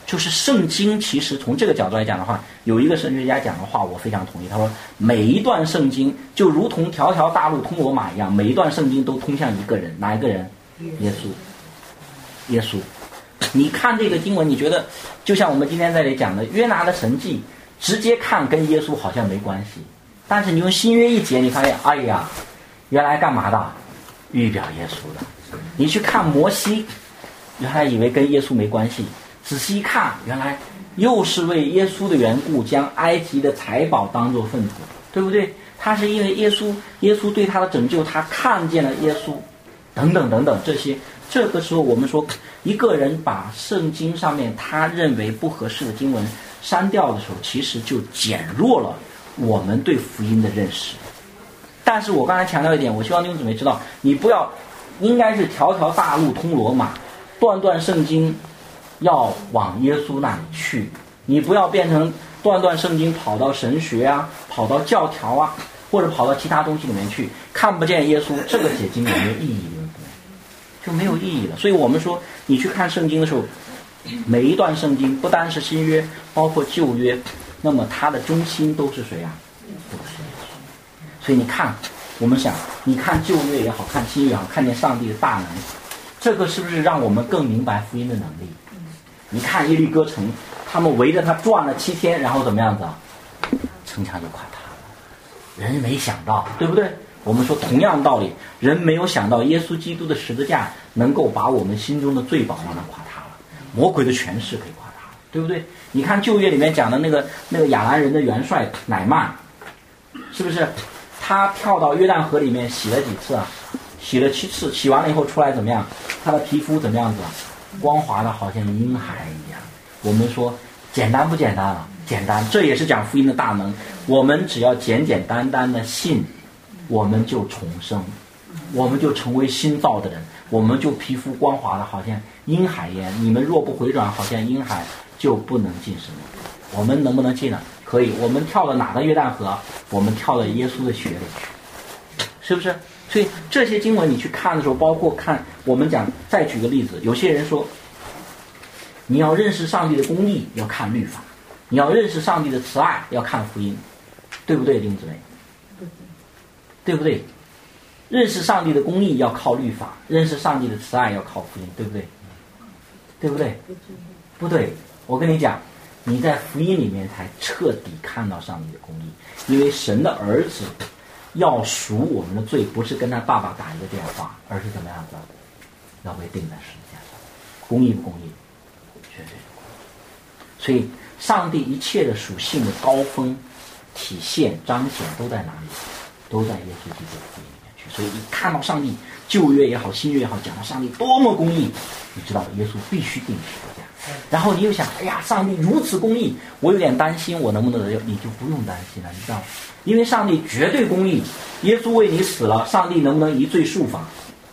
就是圣经其实从这个角度来讲的话，有一个神学家讲的话我非常同意，他说每一段圣经就如同条条大路通罗马一样，每一段圣经都通向一个人，哪一个人？耶稣。耶稣。你看这个经文，你觉得就像我们今天在这里讲的约拿的神迹，直接看跟耶稣好像没关系，但是你用新约一解，你发现哎呀，原来干嘛的？预表耶稣的。你去看摩西，原来以为跟耶稣没关系，仔细一看，原来又是为耶稣的缘故将埃及的财宝当作粪土，对不对？他是因为耶稣耶稣对他的拯救，他看见了耶稣等等等等这些。这个时候我们说一个人把圣经上面他认为不合适的经文删掉的时候，其实就减弱了我们对福音的认识。但是我刚才强调一点，我希望弟兄姊妹知道，你不要应该是条条大路通罗马，段段圣经要往耶稣那里去，你不要变成段段圣经跑到神学啊，跑到教条啊，或者跑到其他东西里面去，看不见耶稣，这个解经有没有意义？就没有意义了。所以我们说你去看圣经的时候，每一段圣经不单是新约，包括旧约，那么它的中心都是谁啊？都是耶稣。所以你看，我们想你看旧约也好，看新约也好，看见上帝的大能，这个是不是让我们更明白福音的能力？你看耶利哥城，他们围着他转了七天，然后怎么样子啊？城墙就垮塌了。人没想到，对不对？我们说同样道理，人没有想到耶稣基督的十字架能够把我们心中的罪宝让它垮塌了，魔鬼的权势可以垮塌了，对不对？你看旧约里面讲的那个那个亚兰人的元帅乃曼，是不是他跳到约旦河里面洗了几次啊？洗了七次，洗完了以后出来怎么样？他的皮肤怎么样子啊？光滑的好像婴孩一样。我们说简单不简单啊？简单，这也是讲福音的大能。我们只要简简单单的信，我们就重生，我们就成为新造的人，我们就皮肤光滑的好像婴孩一样。你们若不回转，好像婴孩，就不能进生命。我们能不能进呢？可以。我们跳了哪个约旦河？我们跳到耶稣的血里去，是不是？所以这些经文你去看的时候，包括看我们讲，再举个例子，有些人说你要认识上帝的公义要看律法，你要认识上帝的慈爱要看福音，对不对，弟兄姊妹？对不对？认识上帝的公义要靠律法，认识上帝的慈爱要靠福音，对不对？对不对？不对。我跟你讲，你在福音里面才彻底看到上帝的公义，因为神的儿子要赎我们的罪，不是跟他爸爸打一个电话，而是怎么样子？要被钉在十字架上。公义不公义？绝对是公义。所以上帝一切的属性的高峰体现彰显都在哪里？都在耶稣基督的福音里面去。所以你看到上帝旧约也好，新约也好，讲到上帝多么公义，你知道耶稣必须定十字架。然后你又想，哎呀，上帝如此公义，我有点担心我能不能得救？你就不用担心了，你知道吗？因为上帝绝对公义，耶稣为你死了，上帝能不能一罪数罚？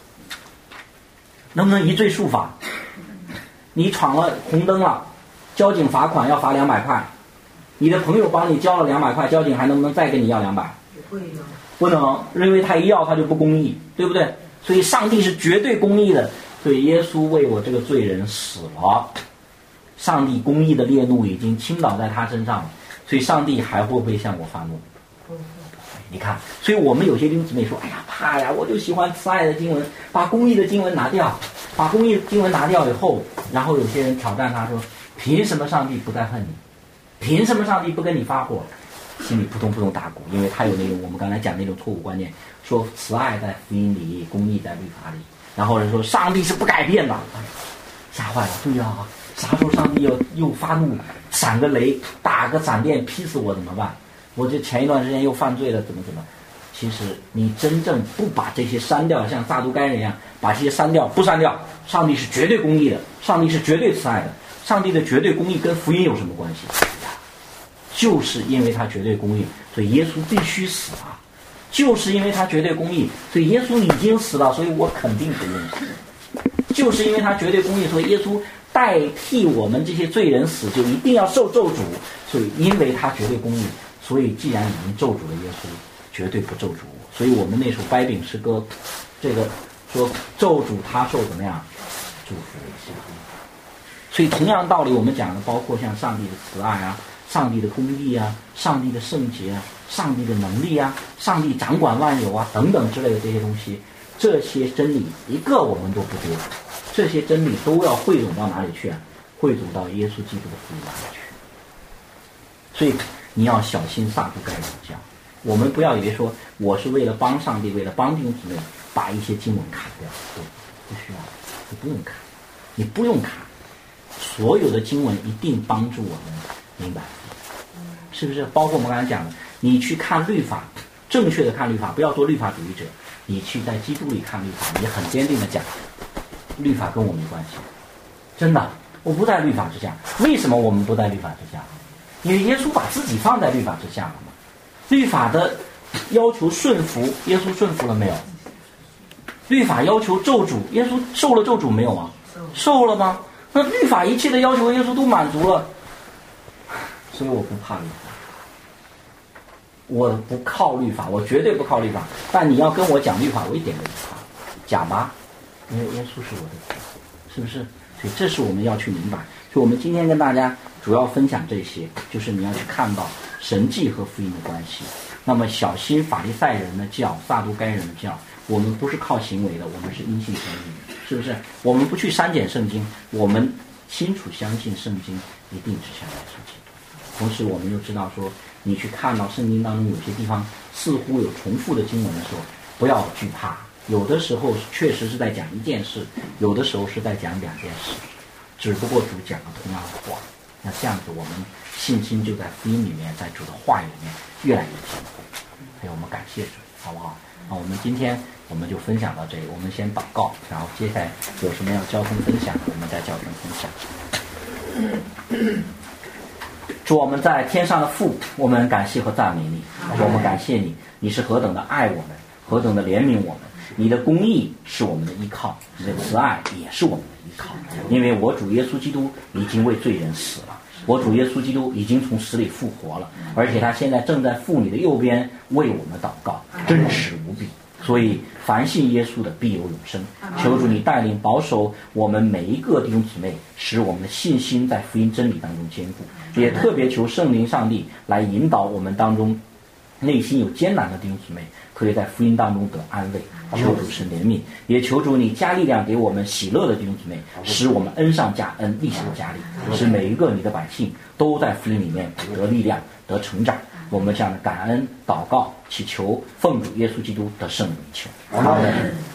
能不能一罪数罚？你闯了红灯了，交警罚款要罚两百块，你的朋友帮你交了两百块，交警还能不能再跟你要两百？ 不会的。 不能，因为他一要他就不公义，对不对？所以上帝是绝对公义的，所以耶稣为我这个罪人死了，上帝公义的烈怒已经倾倒在他身上了，所以上帝还会不会向我发怒？你看，所以我们有些弟兄姊妹说，哎呀怕呀，我就喜欢慈爱的经文，把公义的经文拿掉，把公义的经文拿掉以后，然后有些人挑战他说，凭什么上帝不再恨你？凭什么上帝不跟你发火？心里扑通扑通打鼓，因为他有那种我们刚才讲那种错误观念，说慈爱在福音里，公义在律法里，然后人说上帝是不改变的，吓坏了。对啊，啥时候上帝又又发怒，闪个雷，打个闪电劈死我怎么办？我这前一段时间又犯罪了，怎么怎么？其实你真正不把这些删掉，像撒都该人一样把这些删掉，不删掉，上帝是绝对公义的，上帝是绝对慈爱的，上帝的绝对公义跟福音有什么关系？就是因为他绝对公义，所以耶稣必须死啊！就是因为他绝对公义，所以耶稣已经死了，所以我肯定不用死。就是因为他绝对公义，所以耶稣代替我们这些罪人死，就一定要受咒诅。所以因为他绝对公义，所以既然已经咒诅了耶稣，绝对不咒诅我。所以我们那首掰饼诗歌，这个说咒诅他受怎么样？祝福一下。 所以同样道理，我们讲的包括像上帝的慈爱啊，上帝的公义啊，上帝的圣洁啊，上帝的能力啊，上帝掌管万有啊等等之类的这些东西，这些真理一个我们都不丢，这些真理都要汇总到哪里去啊？汇总到耶稣基督的福音里去。所以你要小心撒都该人教。我们不要以为说我是为了帮上帝，为了帮弟兄姊妹把一些经文砍掉，不不需要，你不用砍，你不用砍，所有的经文一定帮助我们明白，是不是？包括我们刚才讲的，你去看律法，正确的看律法，不要做律法主义者，你去在基督里看律法，你很坚定的讲，律法跟我没关系，真的，我不在律法之下。为什么我们不在律法之下？因为耶稣把自己放在律法之下了嘛。律法的要求顺服，耶稣顺服了没有？律法要求咒诅，耶稣受了咒诅没有啊？受了吗？那律法一切的要求耶稣都满足了，所以我不怕律法，我不靠律法，我绝对不靠律法。但你要跟我讲律法，我一点都不怕，讲吧，因为耶稣是我的主，是不是？所以这是我们要去明白。所以我们今天跟大家主要分享这些，就是你要去看到神迹和福音的关系。那么小心法利赛人的教，撒都该人的教，我们不是靠行为的，我们是因信称义，是不是？我们不去删减圣经，我们清楚相信圣经一定指向耶稣基督。同时我们又知道说，你去看到圣经当中有些地方似乎有重复的经文的时候，不要惧怕，有的时候确实是在讲一件事，有的时候是在讲两件事，只不过主讲了同样的话。那这样子我们信心就在福音里面，在主的话语里面越来越坚固。所以我们感谢主，好不好？那我们今天我们就分享到这里，我们先祷告，然后接下来有什么要交通分享，我们再交通分享。主，我们在天上的父，我们感谢和赞美你，我们感谢你，你是何等的爱我们，何等的怜悯我们，你的公义是我们的依靠，你的慈爱也是我们的依靠。因为我主耶稣基督已经为罪人死了，我主耶稣基督已经从死里复活了，而且他现在正在父你的右边为我们祷告，真实无比。所以凡信耶稣的必有永生。求主你带领保守我们每一个弟兄姊妹，使我们的信心在福音真理当中坚固，也特别求圣灵上帝来引导我们当中内心有艰难的弟兄姊妹，可以在福音当中得安慰。求主神怜悯，也求主你加力量给我们喜乐的弟兄姊妹，使我们恩上加恩，利上加利，使每一个你的百姓都在福音里面得力量，得成长。我们这样的感恩祷告祈求，奉主耶稣基督的圣名求，阿门。